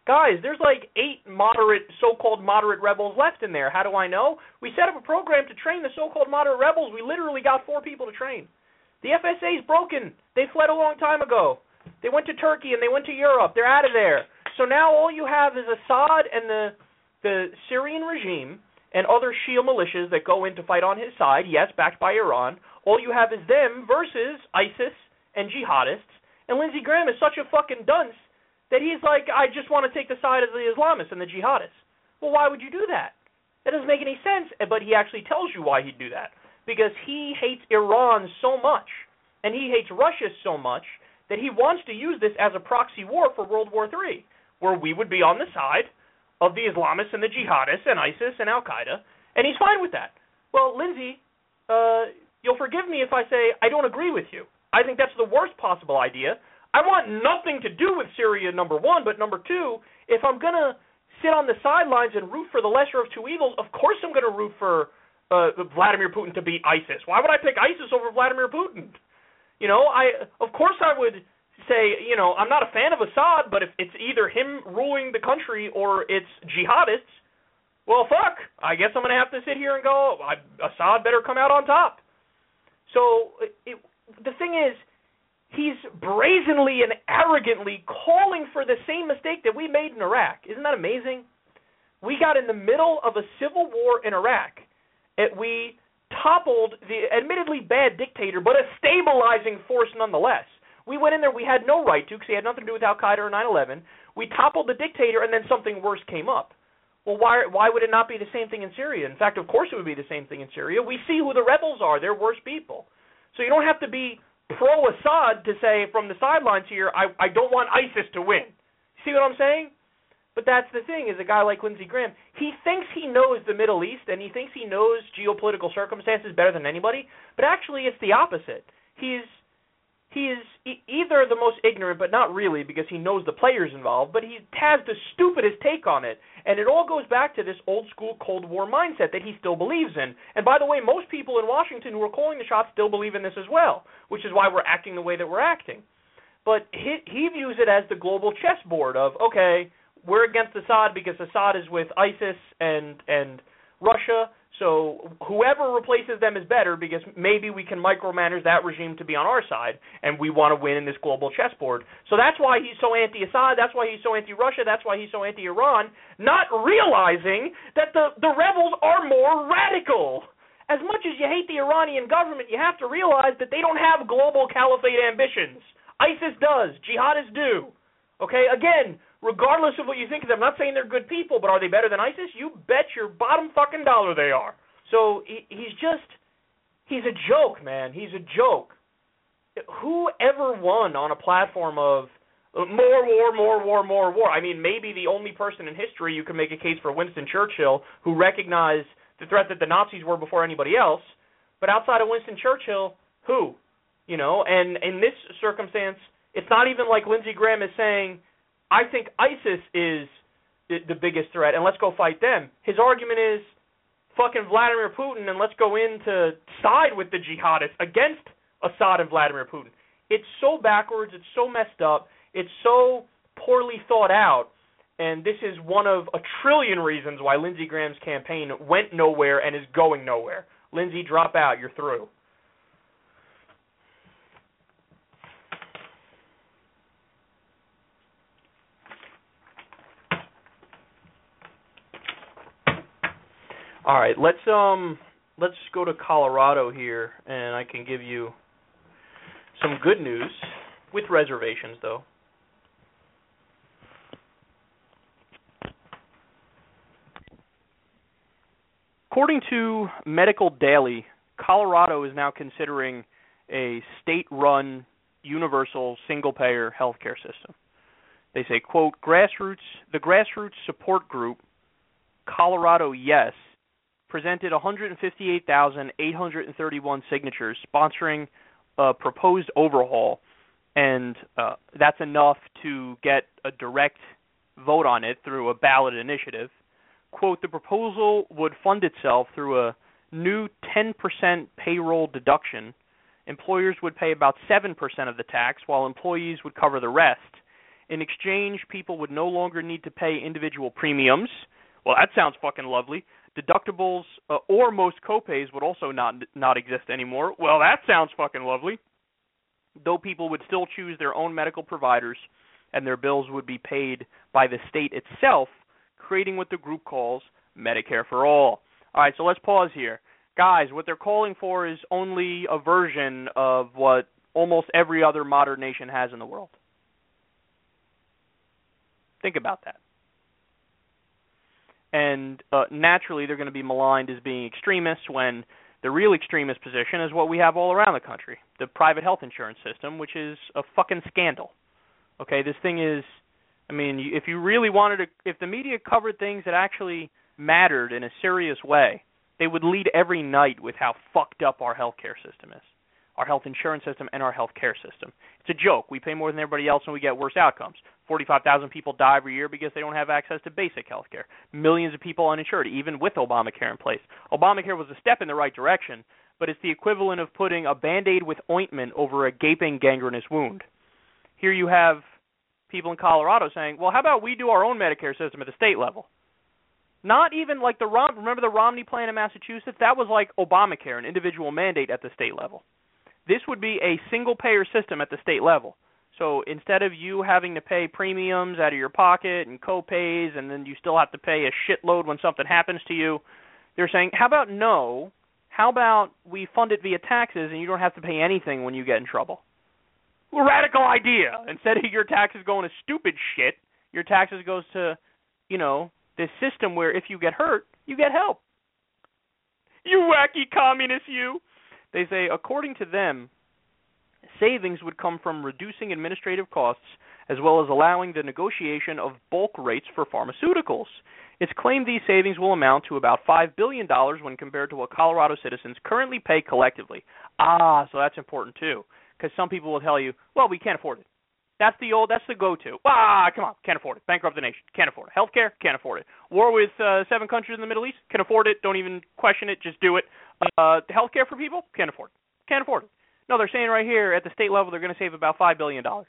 Speaker 2: Guys, there's like eight moderate, so-called moderate rebels left in there. How do I know? We set up a program to train the so-called moderate rebels. We literally got four people to train. The F S A's broken. They fled a long time ago. They went to Turkey and they went to Europe. They're out of there. So now all you have is Assad and the the Syrian regime and other Shia militias that go in to fight on his side, yes, backed by Iran. All you have is them versus ISIS and jihadists. And Lindsey Graham is such a fucking dunce that he's like, I just want to take the side of the Islamists and the jihadists. Well, why would you do that? That doesn't make any sense. But he actually tells you why he'd do that. Because he hates Iran so much, and he hates Russia so much, that he wants to use this as a proxy war for World War Three, where we would be on the side of the Islamists and the jihadists and ISIS and Al-Qaeda, and he's fine with that. Well, Lindsey, uh, you'll forgive me if I say I don't agree with you. I think that's the worst possible idea. I want nothing to do with Syria, number one, but number two, if I'm going to sit on the sidelines and root for the lesser of two evils, of course I'm going to root for uh, Vladimir Putin to beat ISIS. Why would I pick ISIS over Vladimir Putin? You know, I of course I would say, you know, I'm not a fan of Assad, but if it's either him ruling the country or it's jihadists, well, fuck, I guess I'm going to have to sit here and go, I, Assad better come out on top. So it, the thing is, he's brazenly and arrogantly calling for the same mistake that we made in Iraq. Isn't that amazing? We got in the middle of a civil war in Iraq, and we toppled the admittedly bad dictator, but a stabilizing force nonetheless. We went in there, we had no right to, because he had nothing to do with Al-Qaeda or nine eleven. We toppled the dictator, and then something worse came up. Well, why why would it not be the same thing in Syria? In fact, of course it would be the same thing in Syria. We see who the rebels are. They're worse people. So you don't have to be pro-Assad to say from the sidelines here, I, I don't want ISIS to win. See what I'm saying? But that's the thing, is a guy like Lindsey Graham, he thinks he knows the Middle East, and he thinks he knows geopolitical circumstances better than anybody, but actually it's the opposite. He's he is e- either the most ignorant, but not really, because he knows the players involved, but he has the stupidest take on it, and it all goes back to this old-school Cold War mindset that he still believes in. And by the way, most people in Washington who are calling the shots still believe in this as well, which is why we're acting the way that we're acting. But he, he views it as the global chessboard of, okay, we're against Assad because Assad is with ISIS and and Russia, so whoever replaces them is better because maybe we can micromanage that regime to be on our side, and we want to win in this global chessboard. So that's why he's so anti-Assad, that's why he's so anti-Russia, that's why he's so anti-Iran, not realizing that the, the rebels are more radical. As much as you hate the Iranian government, you have to realize that they don't have global caliphate ambitions. ISIS does. Jihadists do. Okay, again, regardless of what you think of them, I'm not saying they're good people, but are they better than ISIS? You bet your bottom fucking dollar they are. So he, he's just, he's a joke, man. He's a joke. Who ever won on a platform of more war, more war, more war? I mean, maybe the only person in history you can make a case for Winston Churchill who recognized the threat that the Nazis were before anybody else. But outside of Winston Churchill, who? You know, and in this circumstance, it's not even like Lindsey Graham is saying, I think ISIS is the, the biggest threat, and let's go fight them. His argument is fucking Vladimir Putin, and let's go in to side with the jihadists against Assad and Vladimir Putin. It's so backwards. It's so messed up. It's so poorly thought out, and this is one of a trillion reasons why Lindsey Graham's campaign went nowhere and is going nowhere. Lindsey, drop out. You're through. All right, let's um let's go to Colorado here, and I can give you some good news with reservations, though. According to Medical Daily, Colorado is now considering a state-run, universal, single-payer healthcare system. They say, quote, grassroots, the grassroots support group, Colorado Yes, presented one hundred fifty-eight thousand eight hundred thirty-one signatures sponsoring a proposed overhaul, and uh, that's enough to get a direct vote on it through a ballot initiative. Quote, the proposal would fund itself through a new ten percent payroll deduction. Employers would pay about seven percent of the tax, while employees would cover the rest. In exchange, people would no longer need to pay individual premiums. Well, that sounds fucking lovely. Deductibles uh, or most copays would also not not exist anymore. Well, that sounds fucking lovely. Though people would still choose their own medical providers, and their bills would be paid by the state itself, creating what the group calls Medicare for All. All right, so let's pause here. Guys, what they're calling for is only a version of what almost every other modern nation has in the world. Think about that. And uh, naturally, they're going to be maligned as being extremists when the real extremist position is what we have all around the country, the private health insurance system, which is a fucking scandal. Okay, this thing is, I mean, if you really wanted to, if the media covered things that actually mattered in a serious way, they would lead every night with how fucked up our healthcare system is, our health insurance system and our healthcare system. It's a joke. We pay more than everybody else and we get worse outcomes. forty-five thousand people die every year because they don't have access to basic healthcare. Millions of people uninsured, even with Obamacare in place. Obamacare was a step in the right direction, but it's the equivalent of putting a Band-Aid with ointment over a gaping gangrenous wound. Here you have people in Colorado saying, well, how about we do our own Medicare system at the state level? Not even like the Rom- remember the Romney plan in Massachusetts? That was like Obamacare, an individual mandate at the state level. This would be a single-payer system at the state level. So instead of you having to pay premiums out of your pocket and co-pays, and then you still have to pay a shitload when something happens to you, they're saying, how about no? How about we fund it via taxes and you don't have to pay anything when you get in trouble? A radical idea. Instead of your taxes going to stupid shit, your taxes goes to, you know, this system where if you get hurt, you get help. You wacky communist, you. They say, according to them, savings would come from reducing administrative costs as well as allowing the negotiation of bulk rates for pharmaceuticals. It's claimed these savings will amount to about five billion dollars when compared to what Colorado citizens currently pay collectively. Ah, so that's important too, because some people will tell you, well, we can't afford it. That's the old, that's the go-to. Ah, come on, can't afford it. Bankrupt the nation, can't afford it. Healthcare, can't afford it. War with uh, seven countries in the Middle East, can afford it. Don't even question it, just do it. Uh, healthcare for people, can't afford it. Can't afford it. No, they're saying right here at the state level they're going to save about five billion dollars.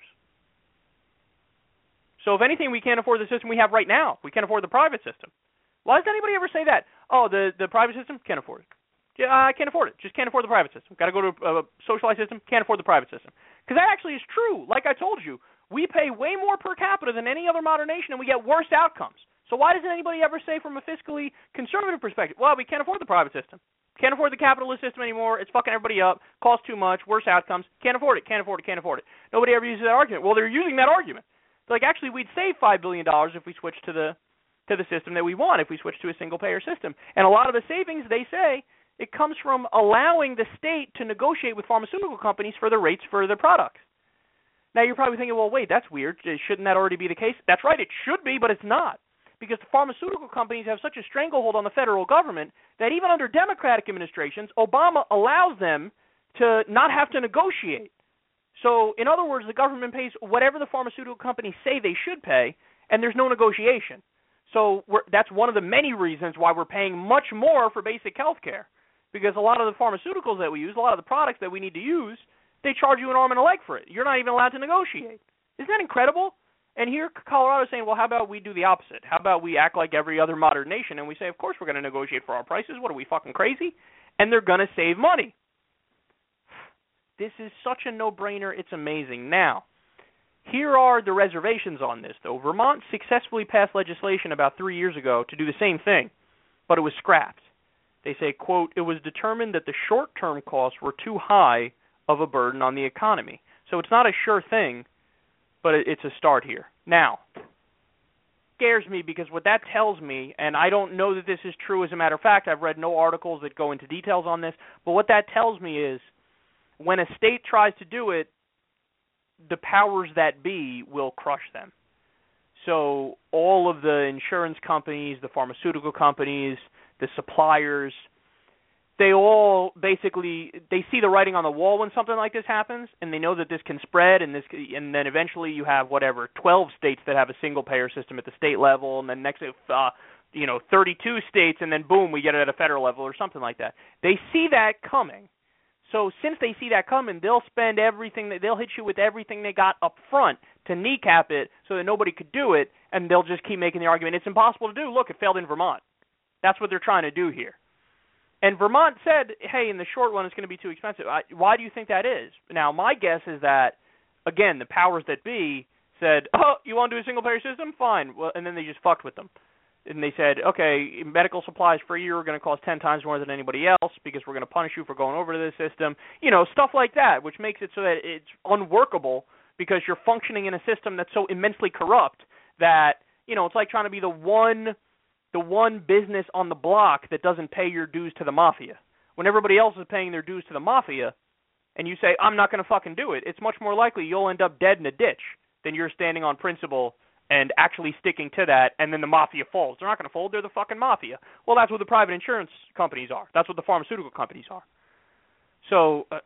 Speaker 2: So if anything, we can't afford the system we have right now. We can't afford the private system. Why does anybody ever say that? Oh, the, the private system, can't afford it. Yeah, I can't afford it. Just can't afford the private system. Got to go to a socialized system, can't afford the private system. Because that actually is true. Like I told you, we pay way more per capita than any other modern nation, and we get worse outcomes. So why doesn't anybody ever say from a fiscally conservative perspective, well, we can't afford the private system. Can't afford the capitalist system anymore. It's fucking everybody up. Costs too much. Worse outcomes. Can't afford it. Can't afford it. Can't afford it. Nobody ever uses that argument. Well, they're using that argument. They're like, actually, we'd save five billion dollars if we switched to the to the system that we want, if we switch to a single-payer system. And a lot of the savings, they say, it comes from allowing the state to negotiate with pharmaceutical companies for the rates for their products. Now, you're probably thinking, well, wait, that's weird. Shouldn't that already be the case? That's right, it should be, but it's not. Because the pharmaceutical companies have such a stranglehold on the federal government that even under Democratic administrations, Obama allows them to not have to negotiate. So, in other words, the government pays whatever the pharmaceutical companies say they should pay, and there's no negotiation. So we're, that's one of the many reasons why we're paying much more for basic health care. Because a lot of the pharmaceuticals that we use, a lot of the products that we need to use, they charge you an arm and a leg for it. You're not even allowed to negotiate. Isn't that incredible? And here Colorado's saying, well, how about we do the opposite? How about we act like every other modern nation and we say, of course we're going to negotiate for our prices. What are we, fucking crazy? And they're going to save money. This is such a no-brainer. It's amazing. Now, here are the reservations on this, though. Vermont successfully passed legislation about three years ago to do the same thing, but it was scrapped. They say, quote, it was determined that the short-term costs were too high of a burden on the economy. So it's not a sure thing, but it's a start here. Now, scares me because what that tells me, and I don't know that this is true as a matter of fact, I've read no articles that go into details on this, but what that tells me is when a state tries to do it, the powers that be will crush them. So all of the insurance companies, the pharmaceutical companies, the suppliers, they all basically, they see the writing on the wall when something like this happens, and they know that this can spread, and this, and then eventually you have, whatever, twelve states that have a single-payer system at the state level, and then next, uh, you know, thirty-two states, and then boom, we get it at a federal level or something like that. They see that coming. So since they see that coming, they'll spend everything, they'll hit you with everything they got up front to kneecap it so that nobody could do it, and they'll just keep making the argument. It's impossible to do. Look, it failed in Vermont. That's what they're trying to do here. And Vermont said, hey, in the short run, it's going to be too expensive. I, why do you think that is? Now, my guess is that, again, the powers that be said, oh, you want to do a single-payer system? Fine. Well, and then they just fucked with them. And they said, okay, medical supplies for a year are going to cost ten times more than anybody else because we're going to punish you for going over to this system. You know, stuff like that, which makes it so that it's unworkable because you're functioning in a system that's so immensely corrupt that, you know, it's like trying to be the one the one business on the block that doesn't pay your dues to the mafia. When everybody else is paying their dues to the mafia, and you say, I'm not going to fucking do it, it's much more likely you'll end up dead in a ditch than you're standing on principle and actually sticking to that, and then the mafia falls. They're not going to fold. They're the fucking mafia. Well, that's what the private insurance companies are. That's what the pharmaceutical companies are. So, uh,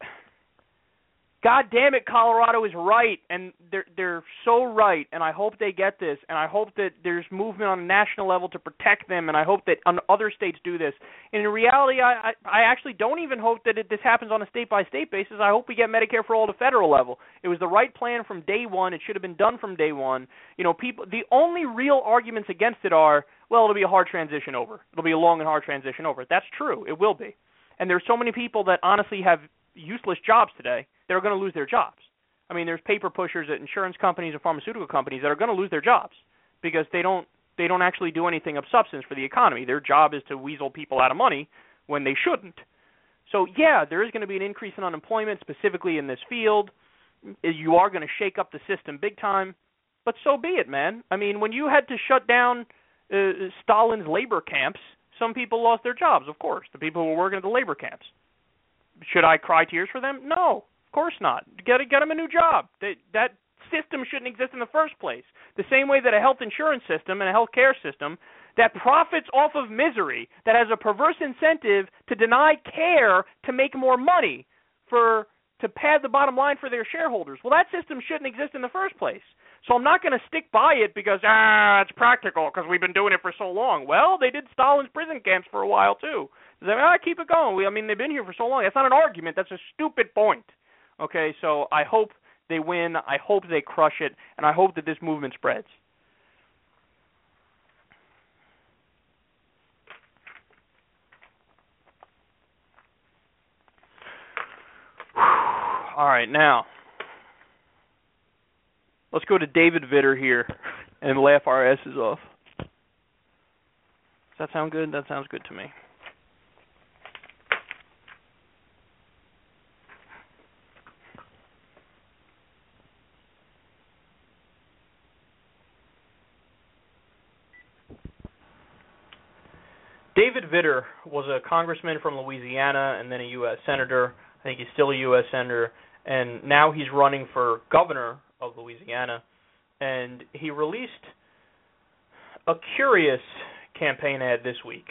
Speaker 2: God damn it, Colorado is right, and they're they're so right, and I hope they get this, and I hope that there's movement on a national level to protect them, and I hope that other states do this. And in reality, I, I, I actually don't even hope that it, this happens on a state-by-state basis. I hope we get Medicare for all at a federal level. It was the right plan from day one. It should have been done from day one. You know, people. The only real arguments against it are, well, it'll be a hard transition over. It'll be a long and hard transition over. That's true. It will be. And there's so many people that honestly have useless jobs today that are going to lose their jobs. I mean, there's paper pushers at insurance companies and pharmaceutical companies that are going to lose their jobs because they don't they don't actually do anything of substance for the economy. Their job is to weasel people out of money when they shouldn't. So, yeah, there is going to be an increase in unemployment, specifically in this field. You are going to shake up the system big time, but so be it, man. I mean, when you had to shut down uh, Stalin's labor camps, some people lost their jobs, of course, the people who were working at the labor camps. Should I cry tears for them? No, of course not. Get get them a new job. They, that system shouldn't exist in the first place. The same way that a health insurance system and a health care system that profits off of misery, that has a perverse incentive to deny care to make more money, for to pad the bottom line for their shareholders. Well, that system shouldn't exist in the first place. So I'm not going to stick by it because, ah, it's practical because we've been doing it for so long. Well, they did Stalin's prison camps for a while, too. They, ah, keep it going. We, I mean, they've been here for so long. That's not an argument. That's a stupid point. Okay, so I hope they win. I hope they crush it. And I hope that this movement spreads. All right, now, let's go to David Vitter here and laugh our asses off. Does that sound good? That sounds good to me. David Vitter was a congressman from Louisiana and then a U S senator. I think he's still a U S senator, and now he's running for governor of Louisiana. And he released a curious campaign ad this week.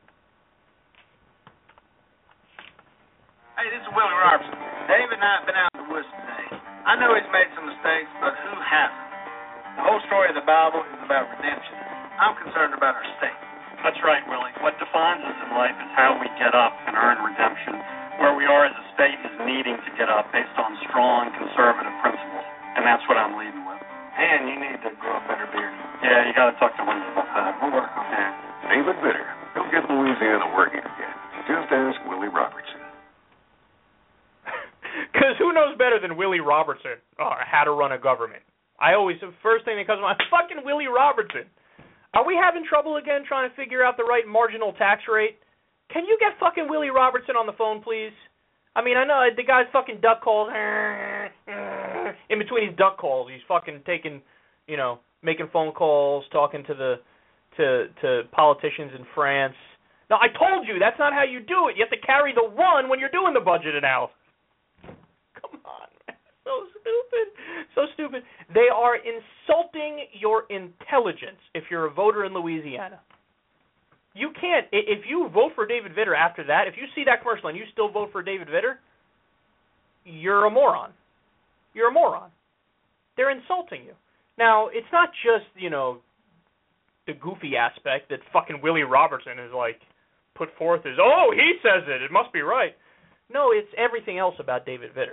Speaker 7: Hey, this is Willie Robertson. Dave and I have been out in the woods today. I know he's made some mistakes, but who hasn't? The whole story of the Bible is about redemption. I'm concerned about our state.
Speaker 8: That's right, Willie. What defines us in life is how we get up and earn redemption. Where we are as a state is needing to get up based on strong conservative principles, and that's what I'm leading with.
Speaker 7: And you need to grow a better beard.
Speaker 8: Yeah, you got to talk to Willie about that.
Speaker 7: We'll work on that.
Speaker 5: David Vitter. He'll get Louisiana working again. Just ask Willie Robertson.
Speaker 2: Because who knows better than Willie Robertson oh, how to run a government? I always, the first thing that comes to mind, fucking Willie Robertson. Are we having trouble again trying to figure out the right marginal tax rate? Can you get fucking Willie Robertson on the phone, please? I mean, I know the guy's fucking duck calls. In between his duck calls, he's fucking taking, you know, making phone calls, talking to the to to politicians in France. Now, I told you that's not how you do it. You have to carry the one when you're doing the budget analysis. Come on, man. So stupid. So stupid. They are insulting your intelligence if you're a voter in Louisiana. You can't, if you vote for David Vitter after that, if you see that commercial and you still vote for David Vitter, you're a moron. You're a moron. They're insulting you. Now, it's not just, you know, the goofy aspect that fucking Willie Robertson is like put forth as, oh, he says it, it must be right. No, it's everything else about David Vitter.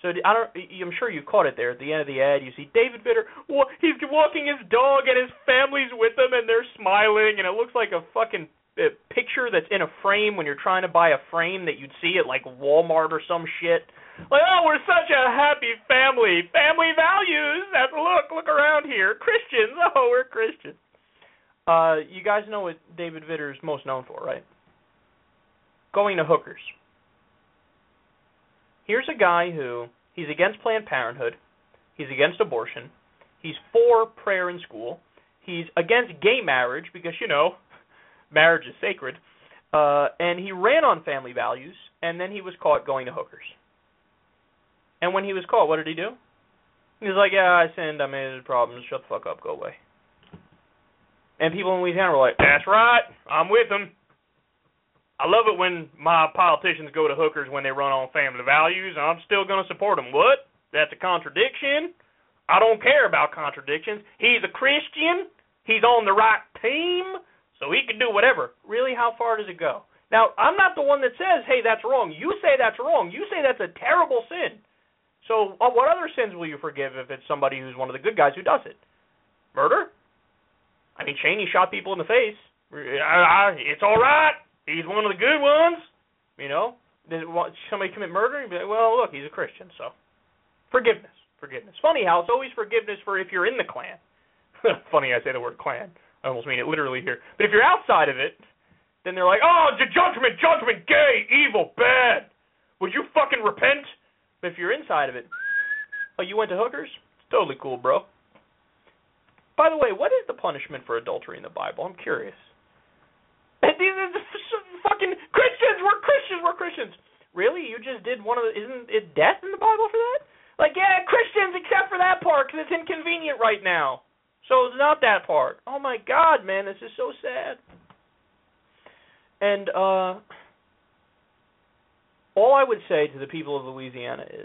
Speaker 2: So I don't. I'm sure you caught it there at the end of the ad. You see David Vitter. Well, he's walking his dog, and his family's with him, and they're smiling, and it looks like a fucking uh, picture that's in a frame when you're trying to buy a frame that you'd see at like Walmart or some shit. Like, oh, we're such a happy family. Family values. That's look, look around here. Christians. Oh, we're Christians. Uh, you guys know what David Vitter is most known for, right? Going to hookers. Here's a guy who, he's against Planned Parenthood, he's against abortion, he's for prayer in school, he's against gay marriage because, you know, marriage is sacred, uh, and he ran on family values, and then he was caught going to hookers. And when he was caught, what did he do? He was like, yeah, I sinned, I made problems, shut the fuck up, go away. And people in Louisiana were like, that's right, I'm with him. I love it when my politicians go to hookers when they run on family values. I'm still going to support them. What? That's a contradiction? I don't care about contradictions. He's a Christian. He's on the right team, so he can do whatever. Really, how far does it go? Now, I'm not the one that says, hey, that's wrong. You say that's wrong. You say that's a terrible sin. So uh, what other sins will you forgive if it's somebody who's one of the good guys who does it? Murder? I mean, Cheney shot people in the face. I, I, it's all right. He's one of the good ones, you know. Did somebody commit murder? You'd be like, well, look, he's a Christian, so forgiveness, forgiveness. Funny how it's always forgiveness for if you're in the Klan. Funny I say the word Klan. I almost mean it literally here. But if you're outside of it, then they're like, oh, judgment, judgment, gay, evil, bad. Would you fucking repent? But if you're inside of it, oh, you went to hookers? It's totally cool, bro. By the way, what is the punishment for adultery in the Bible? I'm curious. These are the fucking Christians. We're Christians. We're Christians. Really? You just did one of the... Isn't it death in the Bible for that? Like, yeah, Christians except for that part because it's inconvenient right now. So it's not that part. Oh, my God, man. This is so sad. And uh, all I would say to the people of Louisiana is,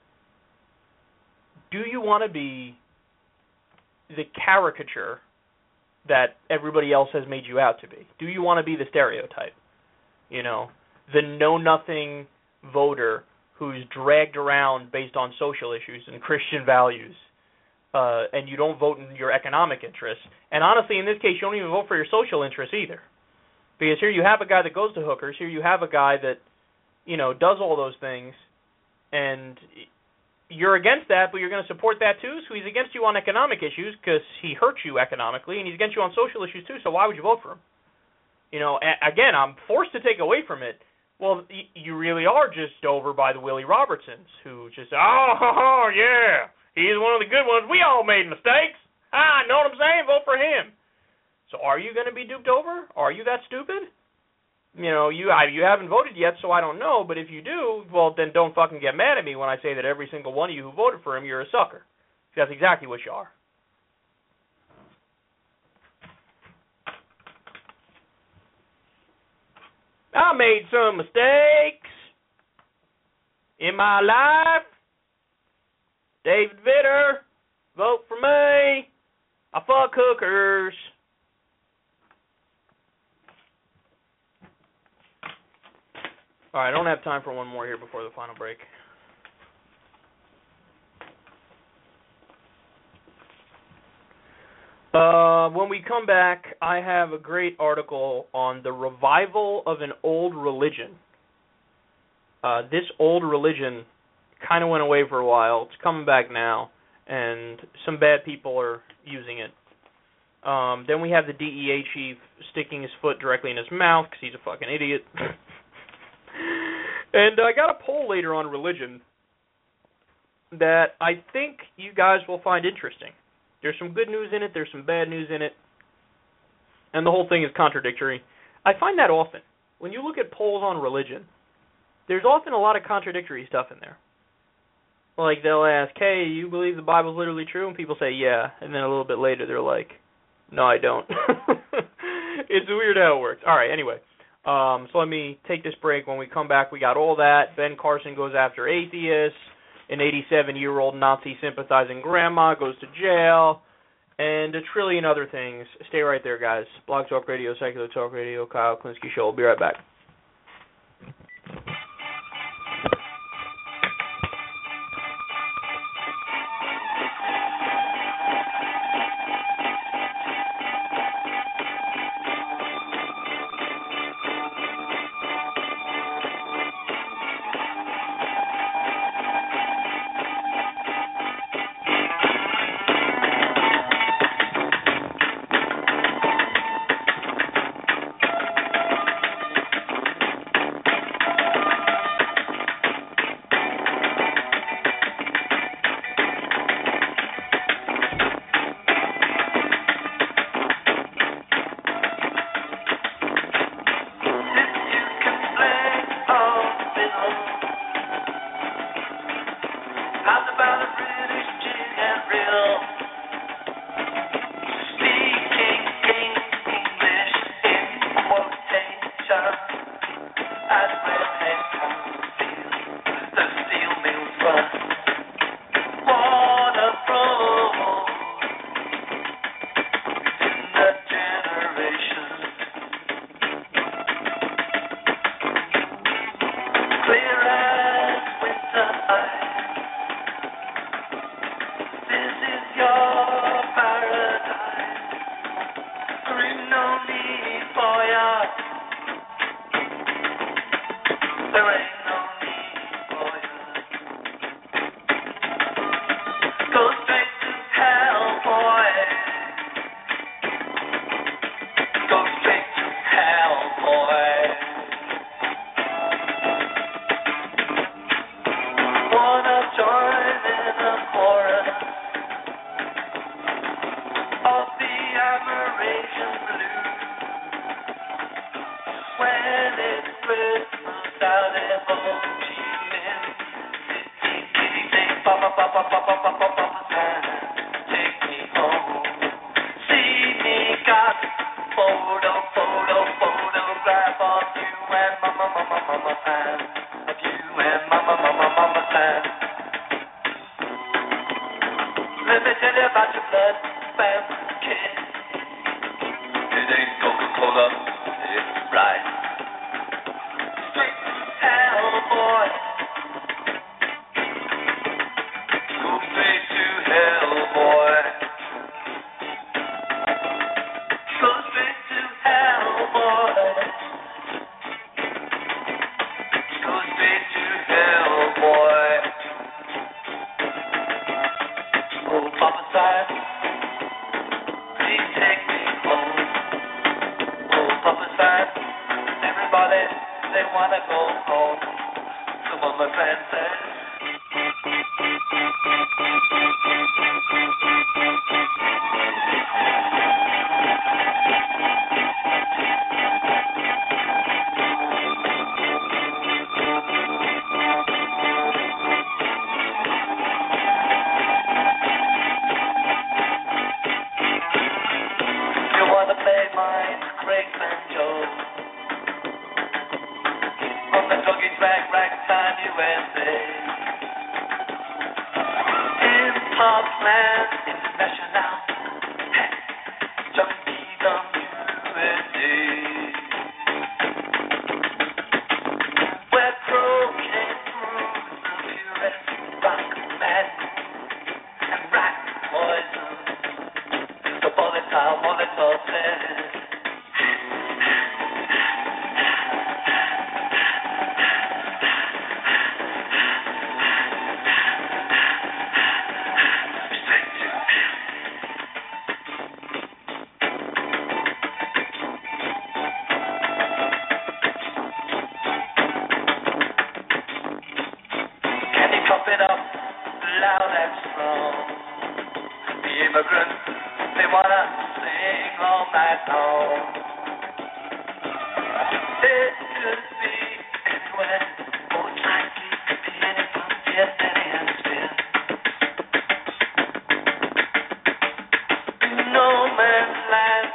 Speaker 2: do you want to be the caricature that everybody else has made you out to be? Do you want to be the stereotype? You know, the know-nothing voter who's dragged around based on social issues and Christian values, uh, and you don't vote in your economic interests. And honestly, in this case, you don't even vote for your social interests either. Because here you have a guy that goes to hookers, here you have a guy that, you know, does all those things, and you're against that, but you're going to support that too, so he's against you on economic issues because he hurts you economically, and he's against you on social issues too, so why would you vote for him? You know, a- again, I'm forced to take away from it. Well, y- you really are just over by the Willie Robertsons, who just, oh, oh, yeah, he's one of the good ones. We all made mistakes. Ah, know what I'm saying? Vote for him. So are you going to be duped over? Are you that stupid? You know, you I, you haven't voted yet, so I don't know, but if you do, well, then don't fucking get mad at me when I say that every single one of you who voted for him, you're a sucker. That's exactly what you are. I made some mistakes in my life. David Vitter, vote for me. I fuck hookers. All right, I don't have time for one more here before the final break. Uh, when we come back, I have a great article on the revival of an old religion. Uh, this old religion kind of went away for a while. It's coming back now, and some bad people are using it. Um, then we have the D E A chief sticking his foot directly in his mouth because he's a fucking idiot. And I got a poll later on religion that I think you guys will find interesting. There's some good news in it, there's some bad news in it, and the whole thing is contradictory. I find that often. When you look at polls on religion, there's often a lot of contradictory stuff in there. Like, they'll ask, hey, you believe the Bible's literally true? And people say, yeah. And then a little bit later, they're like, no, I don't. It's weird how it works. All right, anyway. Um, so let me take this break. When we come back, we got all that. Ben Carson goes after atheists. An eighty-seven-year-old Nazi-sympathizing grandma goes to jail. And a trillion other things. Stay right there, guys. Blog Talk Radio, Secular Talk Radio, Kyle Klinsky Show. We'll be right back.
Speaker 4: no need for ya. There ain't no need for ya. Go straight to hell, boy. Go straight to hell, boy. Wanna join in a chorus of the admiration blues when it's Christmas out in Ho Chi Minh City, sing papa papa papa papa papa time, take me home. See me got photo photo photograph of you and mama mama mama time, of you and mama mama mama time. Let me tell you about your blood family kid. It ain't Coca-Cola, it's Sprite. Straight to hell, boy. Go straight to hell, boy. Go straight to hell, boy. Go straight to hell, boy. Oh, Papa side, please take me home. Oh, Papa side, everybody, they wanna go home. So what my friend says. You wanna play mine, Craig Banjo on the doggy track, ragtime U S A. In Parkland International, hey, Junkie Dumb U S A. Where cocaine proves the purest rock madness and rock poison. The volatile, volatile says. Can you pump it up loud and strong? The immigrants, they wanna sing all night long. It could be anywhere, more likely could be any frontier, any hemisphere. No man's land.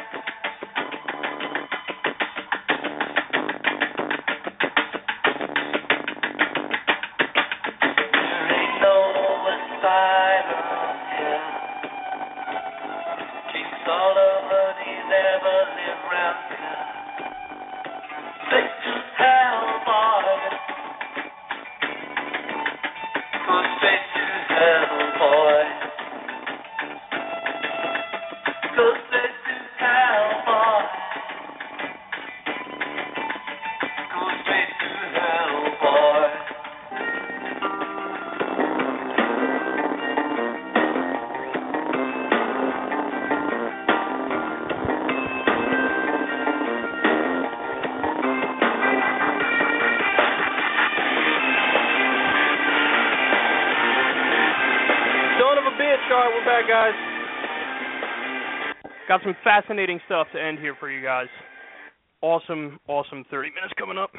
Speaker 4: There ain't no asylum here. King Solomon, he never lived round here. Straight to hell, boy. Go straight to hell, boy. Go straight to hell, boy. Go straight to hell, boy.
Speaker 2: Son of a bitch. All right, we're back, guys. Got some fascinating stuff to end here for you guys. Awesome, awesome thirty minutes coming up.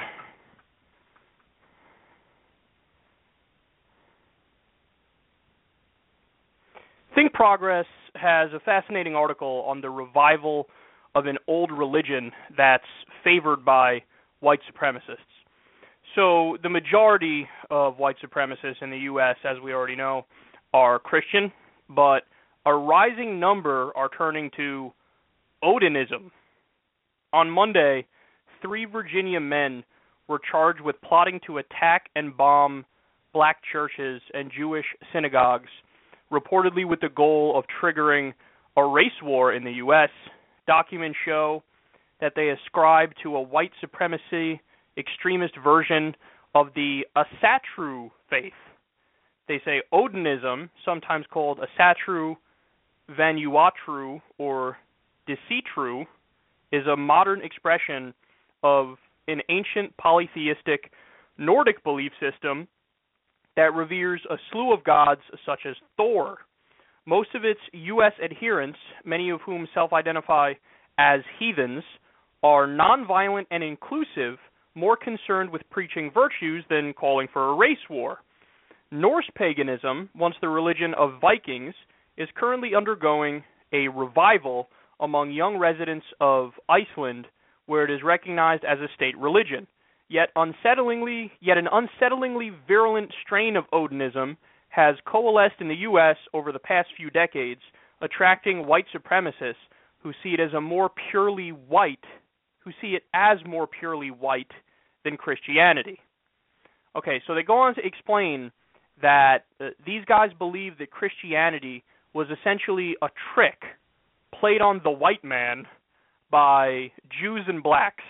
Speaker 2: Think Progress has a fascinating article on the revival of an old religion that's favored by white supremacists. So the majority of white supremacists in the U S, as we already know, are Christian, but a rising number are turning to Odinism. On Monday, three Virginia men were charged with plotting to attack and bomb black churches and Jewish synagogues, reportedly with the goal of triggering a race war in the U S documents show that they ascribe to a white supremacy extremist version of the Asatru faith. They say Odinism, sometimes called Asatru, Vanuatru, or Decitru, is a modern expression of an ancient polytheistic Nordic belief system that reveres a slew of gods such as Thor. Most of its U S adherents, many of whom self-identify as heathens, are nonviolent and inclusive, more concerned with preaching virtues than calling for a race war. Norse paganism, once the religion of Vikings, is currently undergoing a revival among young residents of Iceland, where it is recognized as a state religion. Yet unsettlingly, yet an unsettlingly virulent strain of Odinism has coalesced in the U S over the past few decades, attracting white supremacists who see it as a more purely white, who see it as more purely white than Christianity. Okay, so they go on to explain that uh, these guys believe that Christianity was essentially a trick played on the white man by Jews and blacks.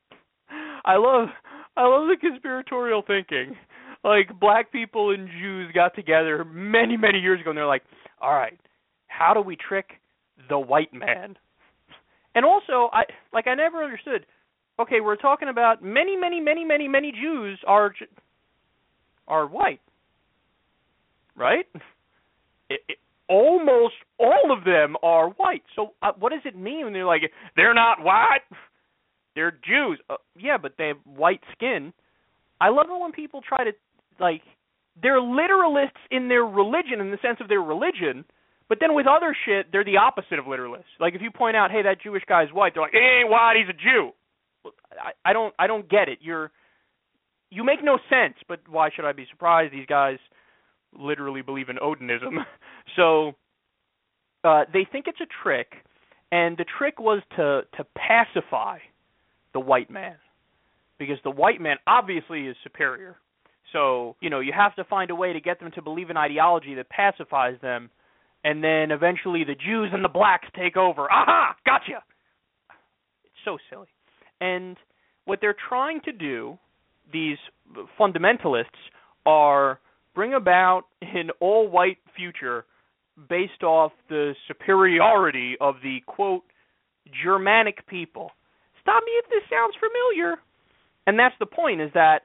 Speaker 2: I love I love the conspiratorial thinking. Like, black people and Jews got together many, many years ago, and they're like, all right, how do we trick the white man? And also, I like I never understood, okay, we're talking about many, many, many, many, many Jews are are white, right? It, it, almost all of them are white. So uh, what does it mean when they're like, they're not white? They're Jews. Uh, yeah, but they have white skin. I love it when people try to, like, they're literalists in their religion, in the sense of their religion, but then with other shit, they're the opposite of literalists. Like, if you point out, hey, that Jewish guy's white, they're like, he ain't white, he's a Jew. I, I don't I don't get it. You're You make no sense, but why should I be surprised? These guys literally believe in Odinism. So uh, they think it's a trick, and the trick was to, to pacify the white man, because the white man obviously is superior. So, you know, you have to find a way to get them to believe an ideology that pacifies them, and then eventually the Jews and the blacks take over. Aha! Gotcha! It's so silly. And what they're trying to do, these fundamentalists, are bring about an all-white future based off the superiority of the, quote, Germanic people. Stop me if this sounds familiar. And that's the point, is that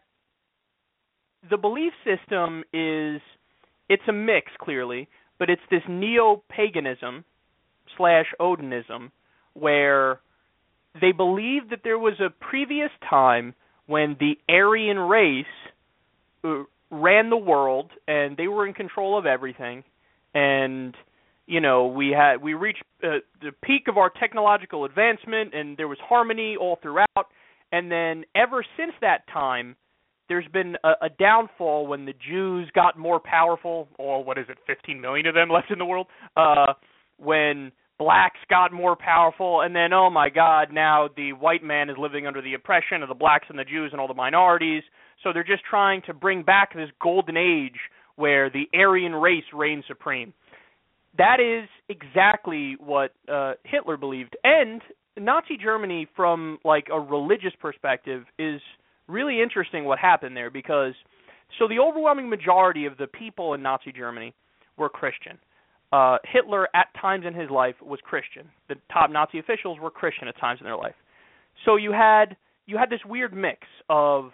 Speaker 2: the belief system is, it's a mix, clearly, but it's this neo-paganism slash Odinism where they believe that there was a previous time when the Aryan race uh, ran the world and they were in control of everything, and you know, we had we reached uh, the peak of our technological advancement, and there was harmony all throughout. And then ever since that time, there's been a, a downfall when the Jews got more powerful, or what is it, fifteen million of them left in the world, uh, when blacks got more powerful, and then, oh my God, now the white man is living under the oppression of the blacks and the Jews and all the minorities. So they're just trying to bring back this golden age where the Aryan race reigns supreme. That is exactly what uh, Hitler believed. And Nazi Germany, from like a religious perspective, is really interesting what happened there, because so the overwhelming majority of the people in Nazi Germany were Christian. Uh, Hitler, at times in his life, was Christian. The top Nazi officials were Christian at times in their life. So you had you had this weird mix of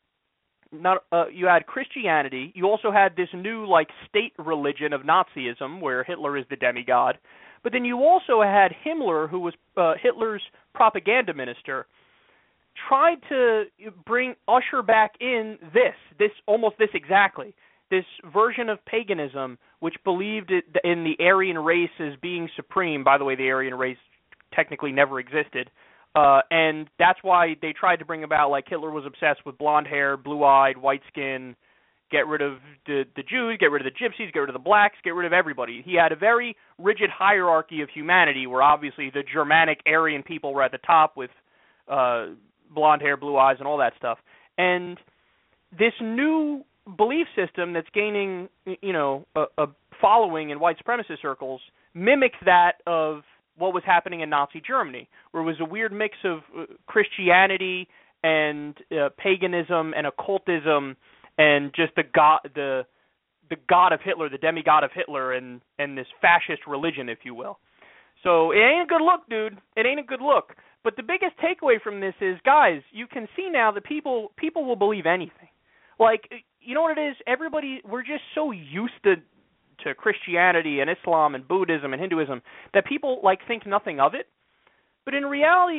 Speaker 2: not uh, you had Christianity. You also had this new like state religion of Nazism, where Hitler is the demigod. But then you also had Himmler, who was uh, Hitler's propaganda minister, tried to bring usher back in this this almost this exactly. This version of paganism, which believed it in the Aryan race as being supreme. By the way, the Aryan race technically never existed. Uh, and that's why they tried to bring about, like, Hitler was obsessed with blonde hair, blue-eyed, white skin, get rid of the, the Jews, get rid of the gypsies, get rid of the blacks, get rid of everybody. He had a very rigid hierarchy of humanity where obviously the Germanic Aryan people were at the top with uh, blonde hair, blue eyes, and all that stuff. And this new belief system that's gaining, you know, a, a following in white supremacist circles mimics that of what was happening in Nazi Germany, where it was a weird mix of uh, Christianity and uh, paganism and occultism and just the god, the the god of Hitler, the demigod of Hitler, and and this fascist religion, if you will. So it ain't a good look, dude. It ain't a good look. But the biggest takeaway from this is, guys, you can see now that people people will believe anything. Like, you know what it is? Everybody, we're just so used to to Christianity and Islam and Buddhism and Hinduism that people like think nothing of it. But in reality,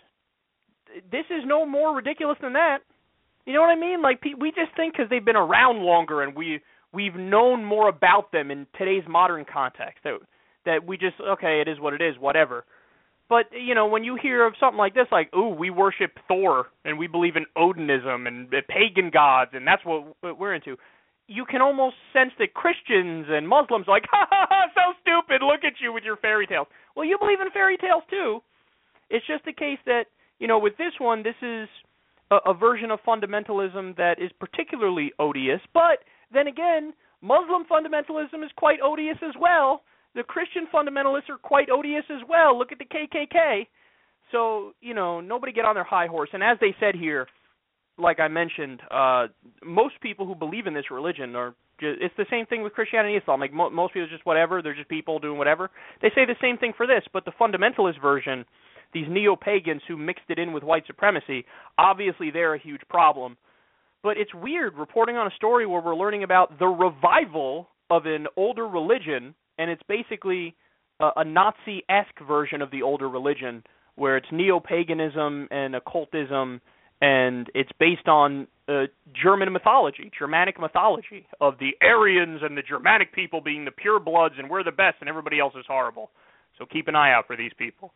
Speaker 2: it's this is no more ridiculous than that. You know what I mean? Like, we just think because they've been around longer and we we've known more about them in today's modern context that that we just, okay, it is what it is, whatever. But, you know, when you hear of something like this, like, ooh, we worship Thor and we believe in Odinism and pagan gods and that's what we're into, you can almost sense that Christians and Muslims are like, ha ha ha, so stupid, look at you with your fairy tales. Well, you believe in fairy tales too. It's just the case that, you know, with this one, this is a, a version of fundamentalism that is particularly odious. But then again, Muslim fundamentalism is quite odious as well. The Christian fundamentalists are quite odious as well. Look at the K K K. So, you know, nobody get on their high horse. And as they said here, like I mentioned, uh, most people who believe in this religion are just, it's the same thing with Christianity and Islam. Like mo- most people are just whatever. They're just people doing whatever. They say the same thing for this. But the fundamentalist version, these neo-pagans who mixed it in with white supremacy, obviously they're a huge problem. But it's weird reporting on a story where we're learning about the revival of an older religion, and it's basically a, a Nazi-esque version of the older religion where it's neo-paganism and occultism, and it's based on uh, German mythology, Germanic mythology, of the Aryans and the Germanic people being the pure bloods and we're the best and everybody else is horrible. So keep an eye out for these people.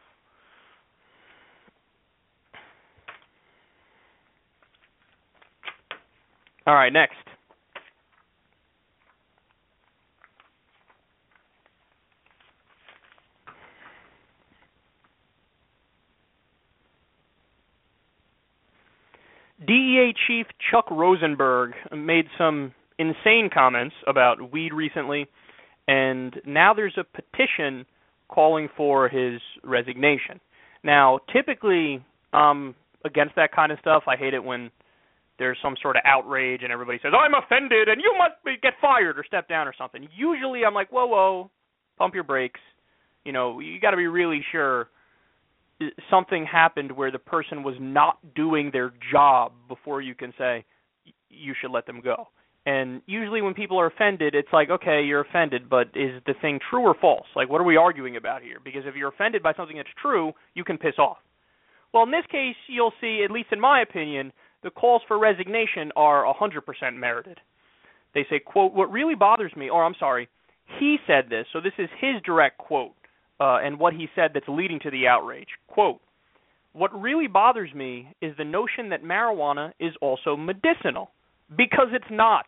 Speaker 2: All right, next. D E A Chief Chuck Rosenberg made some insane comments about weed recently, and now there's a petition calling for his resignation. Now, typically, I'm against that kind of stuff. I hate it when there's some sort of outrage and everybody says, I'm offended and you must be, get fired or step down or something. Usually I'm like, whoa, whoa, pump your brakes. You know, you got to be really sure something happened where the person was not doing their job before you can say you should let them go. And usually when people are offended, it's like, okay, you're offended, but is the thing true or false? Like, what are we arguing about here? Because if you're offended by something that's true, you can piss off. Well, in this case, you'll see, at least in my opinion, the calls for resignation are one hundred percent merited. They say, quote, what really bothers me, or I'm sorry, he said this, so this is his direct quote, uh, and what he said that's leading to the outrage. Quote, what really bothers me is the notion that marijuana is also medicinal, because it's not.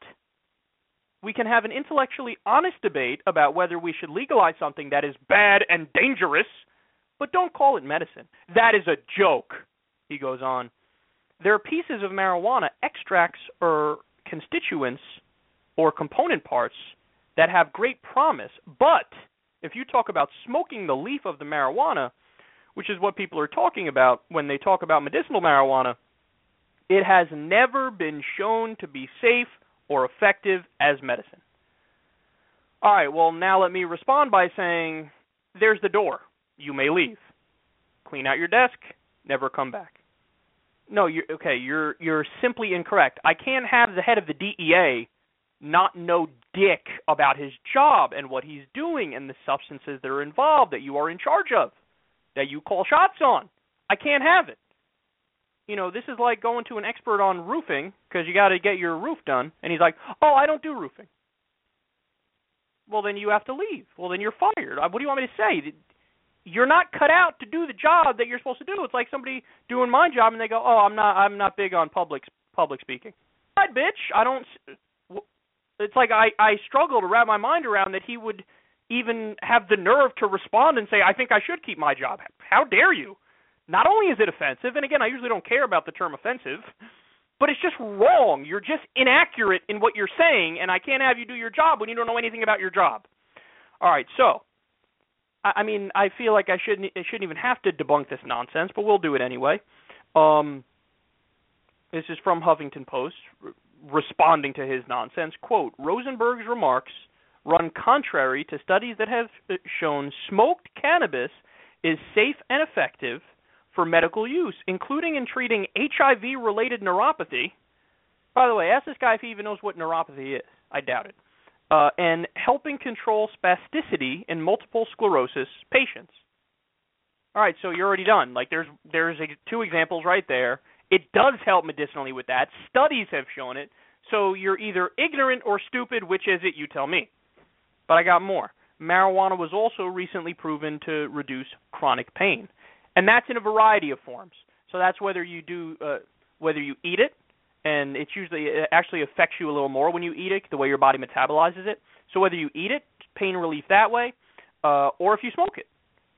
Speaker 2: We can have an intellectually honest debate about whether we should legalize something that is bad and dangerous, but don't call it medicine. That is a joke, he goes on. There are pieces of marijuana, extracts or constituents or component parts that have great promise. But if you talk about smoking the leaf of the marijuana, which is what people are talking about when they talk about medicinal marijuana, it has never been shown to be safe or effective as medicine. All right, well, now let me respond by saying, there's the door. You may leave. Clean out your desk, never come back. No, you're okay, you're you're simply incorrect. I can't have the head of the D E A not know dick about his job and what he's doing and the substances that are involved that you are in charge of, that you call shots on. I can't have it. You know, this is like going to an expert on roofing because you got to get your roof done, and he's like, oh, I don't do roofing. Well, then you have to leave. Well, then you're fired. What do you want me to say? You're not cut out to do the job that you're supposed to do. It's like somebody doing my job and they go, "Oh, I'm not, I'm not big on public public speaking." Right, bitch. I don't. It's like I, I struggle to wrap my mind around that he would even have the nerve to respond and say, "I think I should keep my job." How dare you? Not only is it offensive, and again, I usually don't care about the term offensive, but it's just wrong. You're just inaccurate in what you're saying, and I can't have you do your job when you don't know anything about your job. All right, so I, I mean, I feel like I shouldn't I shouldn't even have to debunk this nonsense, but we'll do it anyway. Um, this is from Huffington Post, re- responding to his nonsense. Quote, Rosenberg's remarks run contrary to studies that have shown smoked cannabis is safe and effective for medical use, including in treating H I V-related neuropathy. By the way, ask this guy if he even knows what neuropathy is. I doubt it. Uh, and helping control spasticity in multiple sclerosis patients. All right, so you're already done. Like, there's there's a, two examples right there. It does help medicinally with that. Studies have shown it. So you're either ignorant or stupid. Which is it? You tell me. But I got more. Marijuana was also recently proven to reduce chronic pain, and that's in a variety of forms. So that's whether you do, uh, whether you eat it, and it's usually it actually affects you a little more when you eat it, the way your body metabolizes it. So whether you eat it, pain relief that way, uh, or if you smoke it.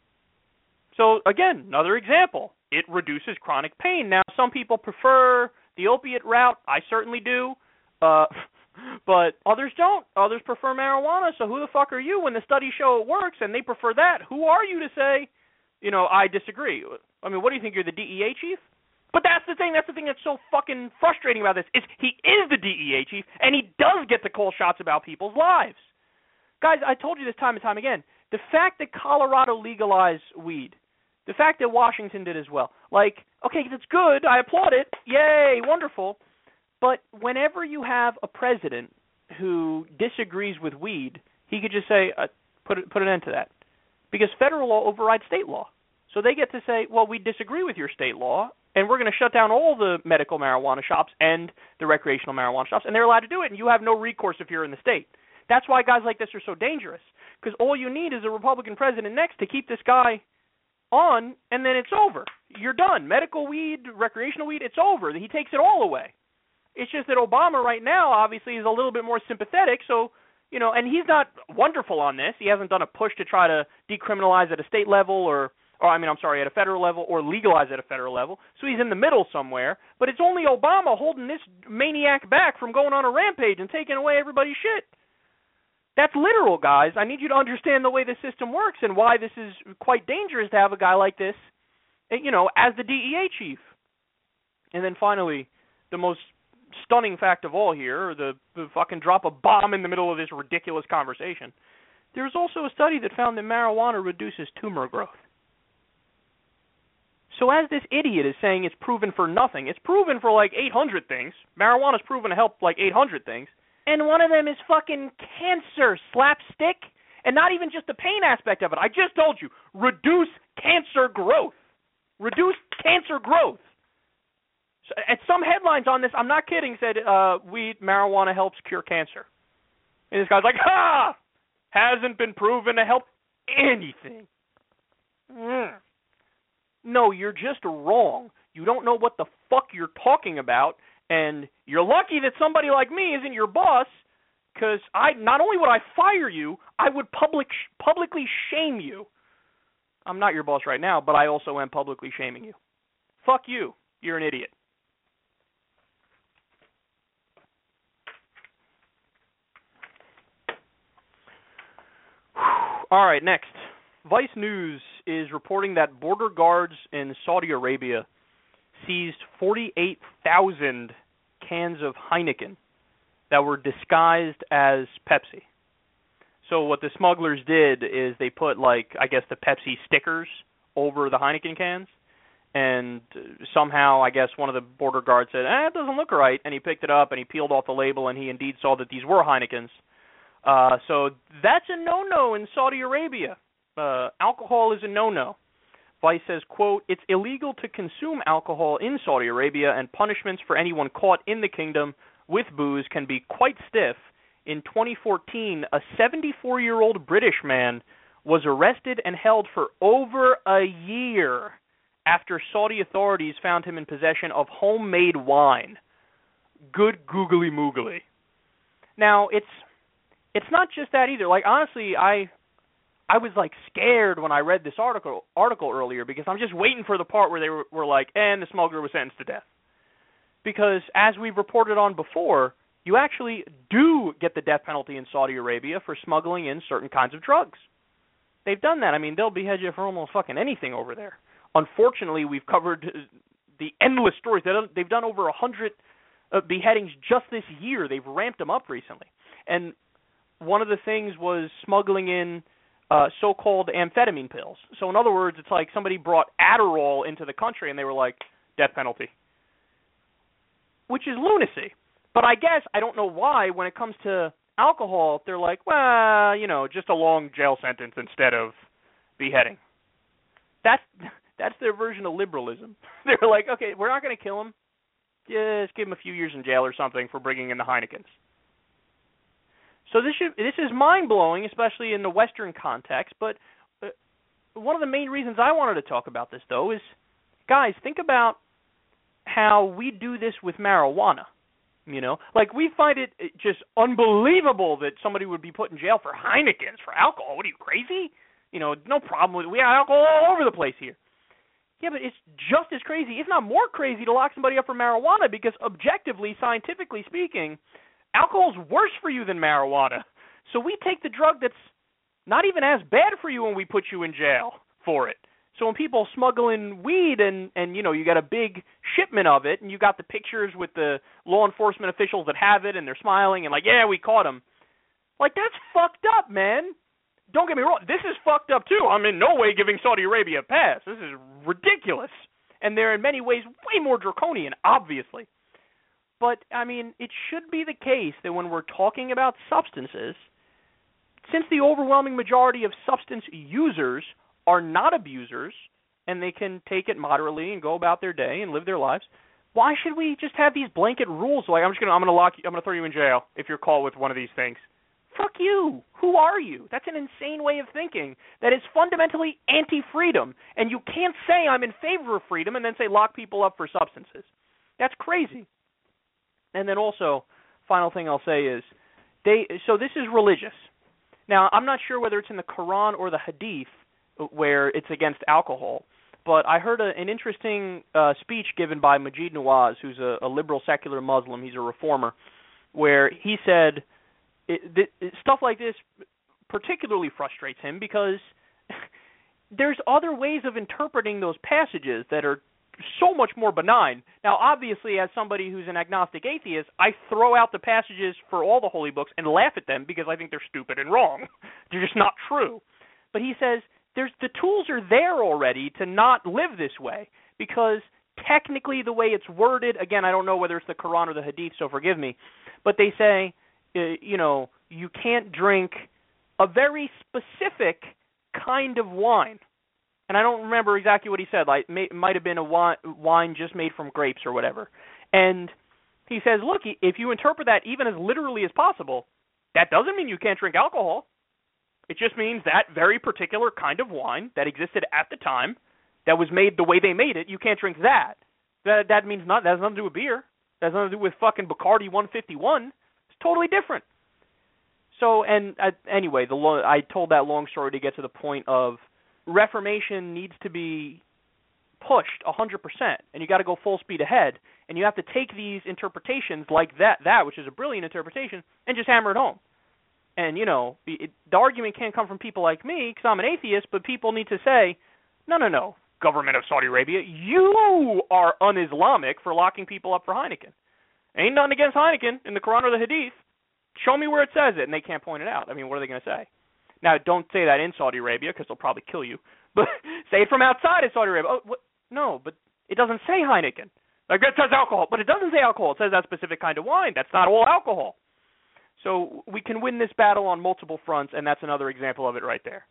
Speaker 2: So again, another example. It reduces chronic pain. Now, some people prefer the opiate route. I certainly do. Uh, But others don't. Others prefer marijuana, so who the fuck are you when the studies show it works and they prefer that? Who are you to say, you know, I disagree? I mean, what do you think, you're the D E A chief? But that's the thing, that's the thing that's so fucking frustrating about this, is he is the D E A chief, and he does get to call shots about people's lives. Guys, I told you this time and time again, the fact that Colorado legalized weed, the fact that Washington did as well, like, okay, that's good, I applaud it, yay, wonderful. But whenever you have a president who disagrees with weed, he could just say, uh, put put an end to that. Because federal law overrides state law. So they get to say, well, we disagree with your state law, and we're going to shut down all the medical marijuana shops and the recreational marijuana shops, and they're allowed to do it, and you have no recourse if you're in the state. That's why guys like this are so dangerous, because all you need is a Republican president next to keep this guy on, and then it's over. You're done. Medical weed, recreational weed, it's over. He takes it all away. It's just that Obama right now obviously is a little bit more sympathetic, so, you know, and he's not wonderful on this. He hasn't done a push to try to decriminalize at a state level or, or I mean, I'm sorry, at a federal level or legalize at a federal level. So he's in the middle somewhere, but it's only Obama holding this maniac back from going on a rampage and taking away everybody's shit. That's literal, guys. I need you to understand the way the system works and why this is quite dangerous to have a guy like this, you know, as the D E A chief. And then finally, the most stunning fact of all here, the, the fucking drop a bomb in the middle of this ridiculous conversation. There's also a study that found that marijuana reduces tumor growth. So as this idiot is saying it's proven for nothing, it's proven for like eight hundred things. Marijuana's proven to help like eight hundred things. And one of them is fucking cancer, slapstick. And not even just the pain aspect of it. I just told you, reduce cancer growth. Reduce cancer growth. So, and some headlines on this, I'm not kidding, said uh, weed, marijuana helps cure cancer. And this guy's like, ha! Hasn't been proven to help anything. Mm. No, you're just wrong. You don't know what the fuck you're talking about, and you're lucky that somebody like me isn't your boss, because I not only would I fire you, I would public publicly shame you. I'm not your boss right now, but I also am publicly shaming you. Fuck you. You're an idiot. All right, next. Vice News is reporting that border guards in Saudi Arabia seized forty-eight thousand cans of Heineken that were disguised as Pepsi. So what the smugglers did is they put, like, I guess the Pepsi stickers over the Heineken cans, and somehow, I guess, one of the border guards said, eh, it doesn't look right, and he picked it up, and he peeled off the label, and he indeed saw that these were Heinekens. Uh, so that's a no-no in Saudi Arabia. Uh, alcohol is a no-no. Vice says, quote, it's illegal to consume alcohol in Saudi Arabia, and punishments for anyone caught in the kingdom with booze can be quite stiff. In twenty fourteen, a seventy-four-year-old British man was arrested and held for over a year after Saudi authorities found him in possession of homemade wine. Good googly moogly. Now, it's it's not just that either. Like, honestly, I I was, like, scared when I read this article article earlier because I'm just waiting for the part where they were, were like, and the smuggler was sentenced to death. Because, as we've reported on before, you actually do get the death penalty in Saudi Arabia for smuggling in certain kinds of drugs. They've done that. I mean, they'll behead you for almost fucking anything over there. Unfortunately, we've covered the endless stories. They've done over a hundred uh, beheadings just this year. They've ramped them up recently. And one of the things was smuggling in uh, so-called amphetamine pills. So in other words, it's like somebody brought Adderall into the country and they were like, death penalty. Which is lunacy. But I guess, I don't know why, when it comes to alcohol, they're like, well, you know, just a long jail sentence instead of beheading. That's that's their version of liberalism. They're like, okay, we're not going to kill him. Just give him a few years in jail or something for bringing in the Heinekens. So this should, this is mind-blowing, especially in the Western context, but uh, one of the main reasons I wanted to talk about this, though, is, guys, think about how we do this with marijuana. You know, like we find it just unbelievable that somebody would be put in jail for Heinekens, for alcohol. What are you, crazy? You know, no problem with it. We have alcohol all over the place here. Yeah, but it's just as crazy, if not more crazy, to lock somebody up for marijuana because objectively, scientifically speaking, alcohol's worse for you than marijuana. So we take the drug that's not even as bad for you when we put you in jail for it. So when people smuggle in weed and, and, you know, you got a big shipment of it and you got the pictures with the law enforcement officials that have it and they're smiling and like, yeah, we caught them. Like, that's fucked up, man. Don't get me wrong. This is fucked up, too. I'm in no way giving Saudi Arabia a pass. This is ridiculous. And they're in many ways way more draconian, obviously. But, I mean, it should be the case that when we're talking about substances, since the overwhelming majority of substance users are not abusers, and they can take it moderately and go about their day and live their lives, why should we just have these blanket rules? Like, I'm just gonna, I'm gonna lock you, I'm gonna throw you in jail if you're caught with one of these things. Fuck you. Who are you? That's an insane way of thinking. That is fundamentally anti-freedom, and you can't say I'm in favor of freedom and then say lock people up for substances. That's crazy. And then also, final thing I'll say is, they. So this is religious. Now, I'm not sure whether it's in the Quran or the Hadith, where it's against alcohol. But I heard a, an interesting uh, speech given by Majid Nawaz, who's a, a liberal secular Muslim. He's a reformer, where he said it, th- stuff like this particularly frustrates him because there's other ways of interpreting those passages that are so much more benign. Now, obviously, as somebody who's an agnostic atheist, I throw out the passages for all the holy books and laugh at them because I think they're stupid and wrong. They're just not true. But he says, There's the tools are there already to not live this way because technically the way it's worded, again, I don't know whether it's the Quran or the Hadith, so forgive me, but they say, uh, you know, you can't drink a very specific kind of wine. And I don't remember exactly what he said. Like, it might have been a wine, wine just made from grapes or whatever. And he says, look, if you interpret that even as literally as possible, that doesn't mean you can't drink alcohol. It just means that very particular kind of wine that existed at the time, that was made the way they made it, you can't drink that. That that means not. That has nothing to do with beer. That has nothing to do with fucking Bacardi one fifty-one. It's totally different. So, and uh, anyway, the lo- I told that long story to get to the point of Reformation needs to be pushed one hundred percent, and you got to go full speed ahead, and you have to take these interpretations like that, that which is a brilliant interpretation, and just hammer it home. And, you know, it, the argument can't come from people like me because I'm an atheist, but people need to say, no, no, no, government of Saudi Arabia, you are un-Islamic for locking people up for Heineken. Ain't nothing against Heineken in the Quran or the Hadith. Show me where it says it, and they can't point it out. I mean, what are they going to say? Now, don't say that in Saudi Arabia because they'll probably kill you. But say it from outside of Saudi Arabia. Oh, what? No, but it doesn't say Heineken. Like, it says alcohol, but it doesn't say alcohol. It says that specific kind of wine. That's not all alcohol. So we can win this battle on multiple fronts, and that's another example of it right there.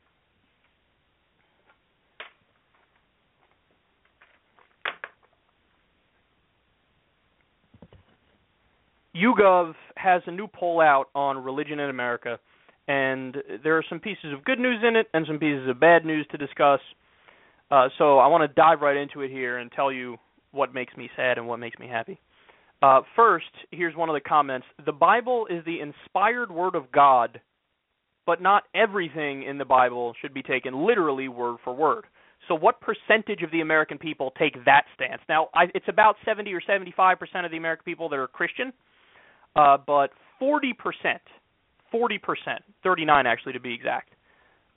Speaker 2: YouGov has a new poll out on religion in America, and there are some pieces of good news in it and some pieces of bad news to discuss. Uh, so I want to dive right into it here and tell you what makes me sad and what makes me happy. Uh, first, here's one of the comments. The Bible is the inspired word of God, but not everything in the Bible should be taken literally word for word. So what percentage of the American people take that stance? Now, I, it's about seventy or seventy-five percent of the American people that are Christian, uh, but forty percent, forty percent, thirty-nine actually to be exact,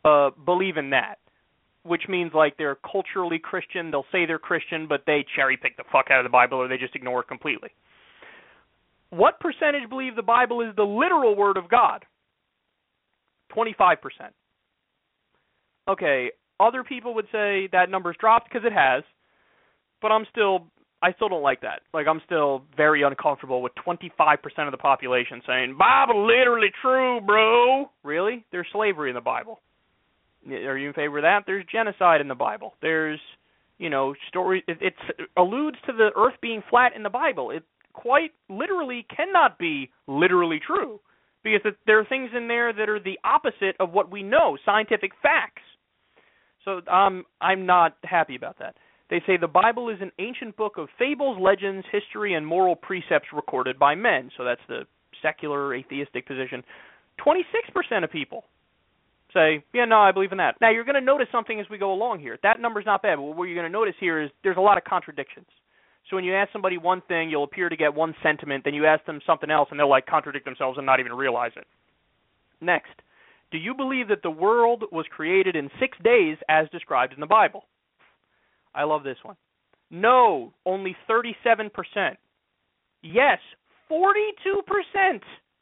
Speaker 2: uh, believe in that, which means like they're culturally Christian. They'll say they're Christian, but they cherry pick the fuck out of the Bible, or they just ignore it completely. What percentage believe the Bible is the literal word of God? twenty-five percent. Okay, other people would say that number's dropped because it has, but I'm still, I still don't like that. Like, I'm still very uncomfortable with twenty-five percent of the population saying, Bible literally true, bro. Really? There's slavery in the Bible. Are you in favor of that? There's genocide in the Bible. There's, you know, story. It, it alludes to the earth being flat in the Bible. It quite literally cannot be literally true, because it, there are things in there that are the opposite of what we know, scientific facts. So um, I'm not happy about that. They say the Bible is an ancient book of fables, legends, history, and moral precepts recorded by men. So that's the secular, atheistic position. twenty-six percent of people say, yeah, no, I believe in that. Now, you're going to notice something as we go along here. That number's not bad, but what you're going to notice here is there's a lot of contradictions. So when you ask somebody one thing, you'll appear to get one sentiment, then you ask them something else, and they'll, like, contradict themselves and not even realize it. Next, do you believe that the world was created in six days as described in the Bible? I love this one. No, only thirty-seven percent. Yes, forty-two percent.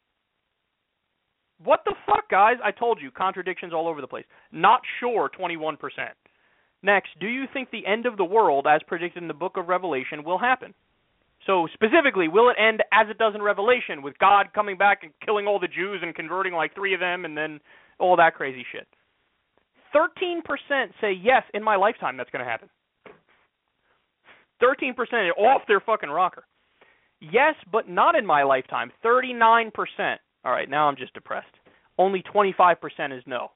Speaker 2: What the fuck, guys? I told you, contradictions all over the place. Not sure, twenty-one percent. Next, do you think the end of the world, as predicted in the book of Revelation, will happen? So specifically, will it end as it does in Revelation, with God coming back and killing all the Jews and converting like three of them and then all that crazy shit? thirteen percent say, yes, in my lifetime that's going to happen. thirteen percent off their fucking rocker. Yes, but not in my lifetime, thirty-nine percent. All right, now I'm just depressed. Only twenty-five percent is no.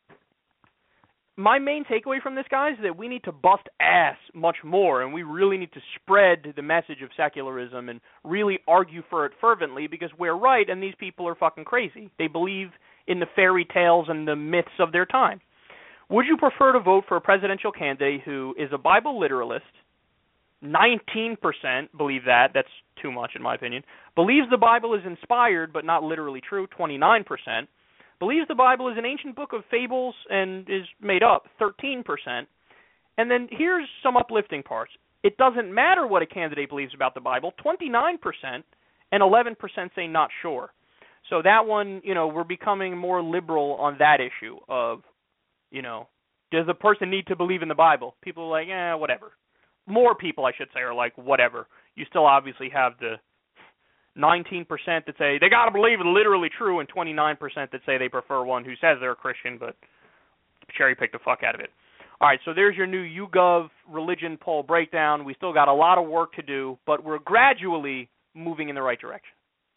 Speaker 2: My main takeaway from this, guys, is that we need to bust ass much more, and we really need to spread the message of secularism and really argue for it fervently, because we're right and these people are fucking crazy. They believe in the fairy tales and the myths of their time. Would you prefer to vote for a presidential candidate who is a Bible literalist? nineteen percent believe that. That's too much, in my opinion. Believes the Bible is inspired but not literally true, twenty-nine percent. Believes the Bible is an ancient book of fables and is made up, thirteen percent. And then here's some uplifting parts. It doesn't matter what a candidate believes about the Bible, twenty-nine percent, and eleven percent say not sure. So that one, you know, we're becoming more liberal on that issue of, you know, does the person need to believe in the Bible? People are like, eh, whatever. More people, I should say, are like, whatever. You still obviously have the nineteen percent that say they got to believe it literally true, and twenty-nine percent that say they prefer one who says they're a Christian but cherry-pick the fuck out of it. All right, so there's your new YouGov religion poll breakdown. We still got a lot of work to do, but we're gradually moving in the right direction.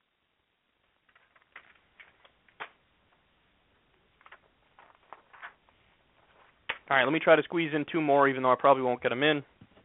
Speaker 2: All right, let me try to squeeze in two more, even though I probably won't get them in.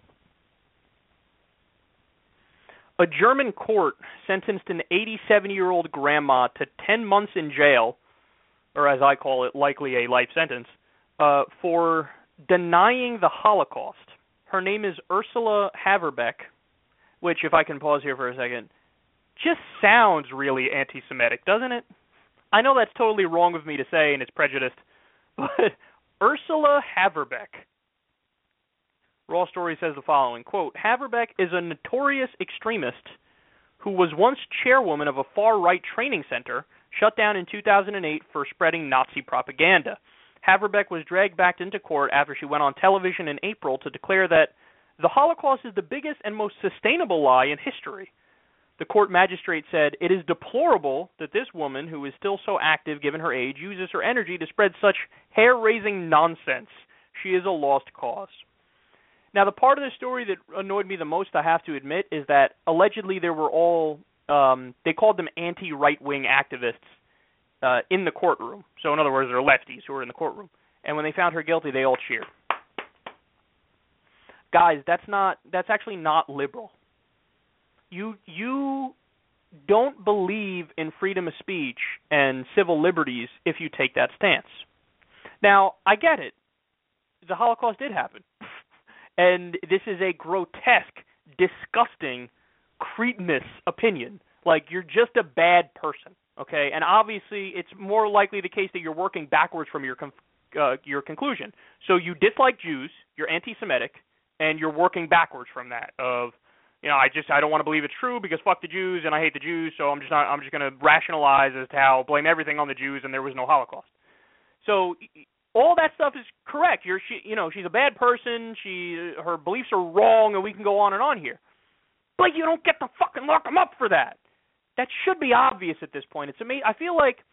Speaker 2: A German court sentenced an eighty-seven-year-old grandma to ten months in jail, or as I call it, likely a life sentence, uh, for denying the Holocaust. Her name is Ursula Haverbeck, which, if I can pause here for a second, just sounds really anti-Semitic, doesn't it? I know that's totally wrong of me to say, and it's prejudiced, but Ursula Haverbeck. Raw Story says the following, quote, Haverbeck is a notorious extremist who was once chairwoman of a far-right training center shut down in two thousand eight for spreading Nazi propaganda. Haverbeck was dragged back into court after she went on television in April to declare that the Holocaust is the biggest and most sustainable lie in history. The court magistrate said, it is deplorable that this woman, who is still so active given her age, uses her energy to spread such hair-raising nonsense. She is a lost cause. Now, the part of the story that annoyed me the most, I have to admit, is that allegedly there were all, um, they called them anti-right-wing activists uh, in the courtroom. So, in other words, they're lefties who were in the courtroom. And when they found her guilty, they all cheered. Guys, that's not, that's actually not liberal. You, you don't believe in freedom of speech and civil liberties if you take that stance. Now, I get it. The Holocaust did happen. And this is a grotesque, disgusting, cretinous opinion. Like, you're just a bad person, okay? And obviously, it's more likely the case that you're working backwards from your com- uh, your conclusion. So you dislike Jews, you're anti-Semitic, and you're working backwards from that. Of, you know, I just I don't want to believe it's true because fuck the Jews and I hate the Jews, so I'm just not I'm just going to rationalize as to how blame everything on the Jews and there was no Holocaust. So all that stuff is correct. You're she you know she's a bad person. She her beliefs are wrong, and we can go on and on here. But you don't get to fucking lock them up for that. That should be obvious at this point. It's amazing. I feel like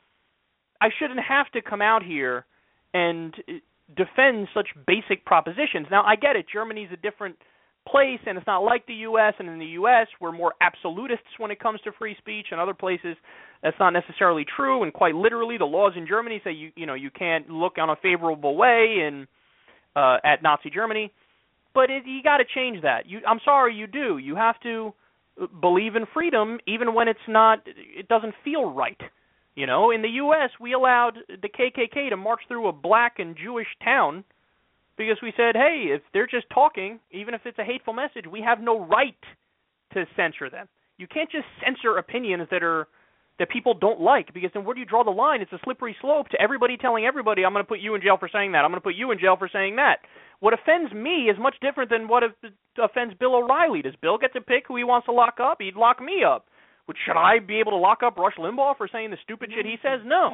Speaker 2: I shouldn't have to come out here and defend such basic propositions. Now, I get it. Germany's a different place, and it's not like the U S, and in the U S, we're more absolutists when it comes to free speech. In other places, that's not necessarily true, and quite literally, the laws in Germany say you you know you can't look on a favorable way in uh, at Nazi Germany. But it, you got to change that. You, I'm sorry, you do. You have to believe in freedom, even when it's not. It doesn't feel right. You know, in the U S, we allowed the K K K to march through a black and Jewish town because we said, hey, if they're just talking, even if it's a hateful message, we have no right to censor them. You can't just censor opinions that are that people don't like, because then where do you draw the line? It's a slippery slope to everybody telling everybody, I'm going to put you in jail for saying that. I'm going to put you in jail for saying that. What offends me is much different than what offends Bill O'Reilly. Does Bill get to pick who he wants to lock up? He'd lock me up. Which, should I be able to lock up Rush Limbaugh for saying the stupid shit he says? No.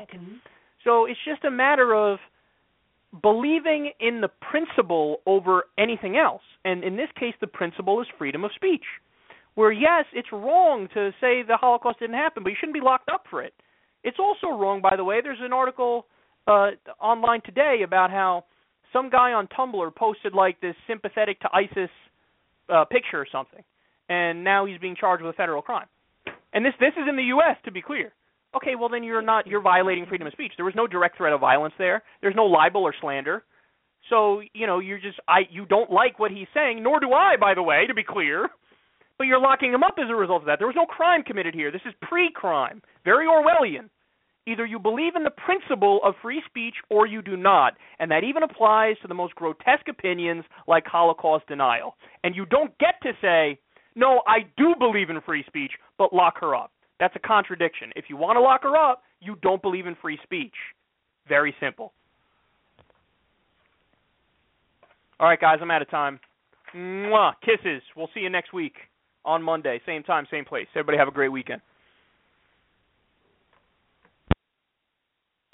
Speaker 2: So it's just a matter of believing in the principle over anything else. And in this case, the principle is freedom of speech. Where, yes, it's wrong to say the Holocaust didn't happen, but you shouldn't be locked up for it. It's also wrong, by the way. There's an article uh, online today about how some guy on Tumblr posted, like, this sympathetic to ISIS uh, picture or something, and now he's being charged with a federal crime. And this this is in the U S, to be clear. Okay, well, then you're not you're violating freedom of speech. There was no direct threat of violence there. There's no libel or slander. So, you know, you're just I you don't like what he's saying, nor do I, by the way, to be clear. But you're locking him up as a result of that. There was no crime committed here. This is pre-crime, very Orwellian. Either you believe in the principle of free speech or you do not, and that even applies to the most grotesque opinions like Holocaust denial. And you don't get to say, no, I do believe in free speech, but lock her up. That's a contradiction. If you want to lock her up, you don't believe in free speech. Very simple. All right, guys, I'm out of time. Mwah. Kisses. We'll see you next week on Monday. Same time, same place. Everybody have a great weekend.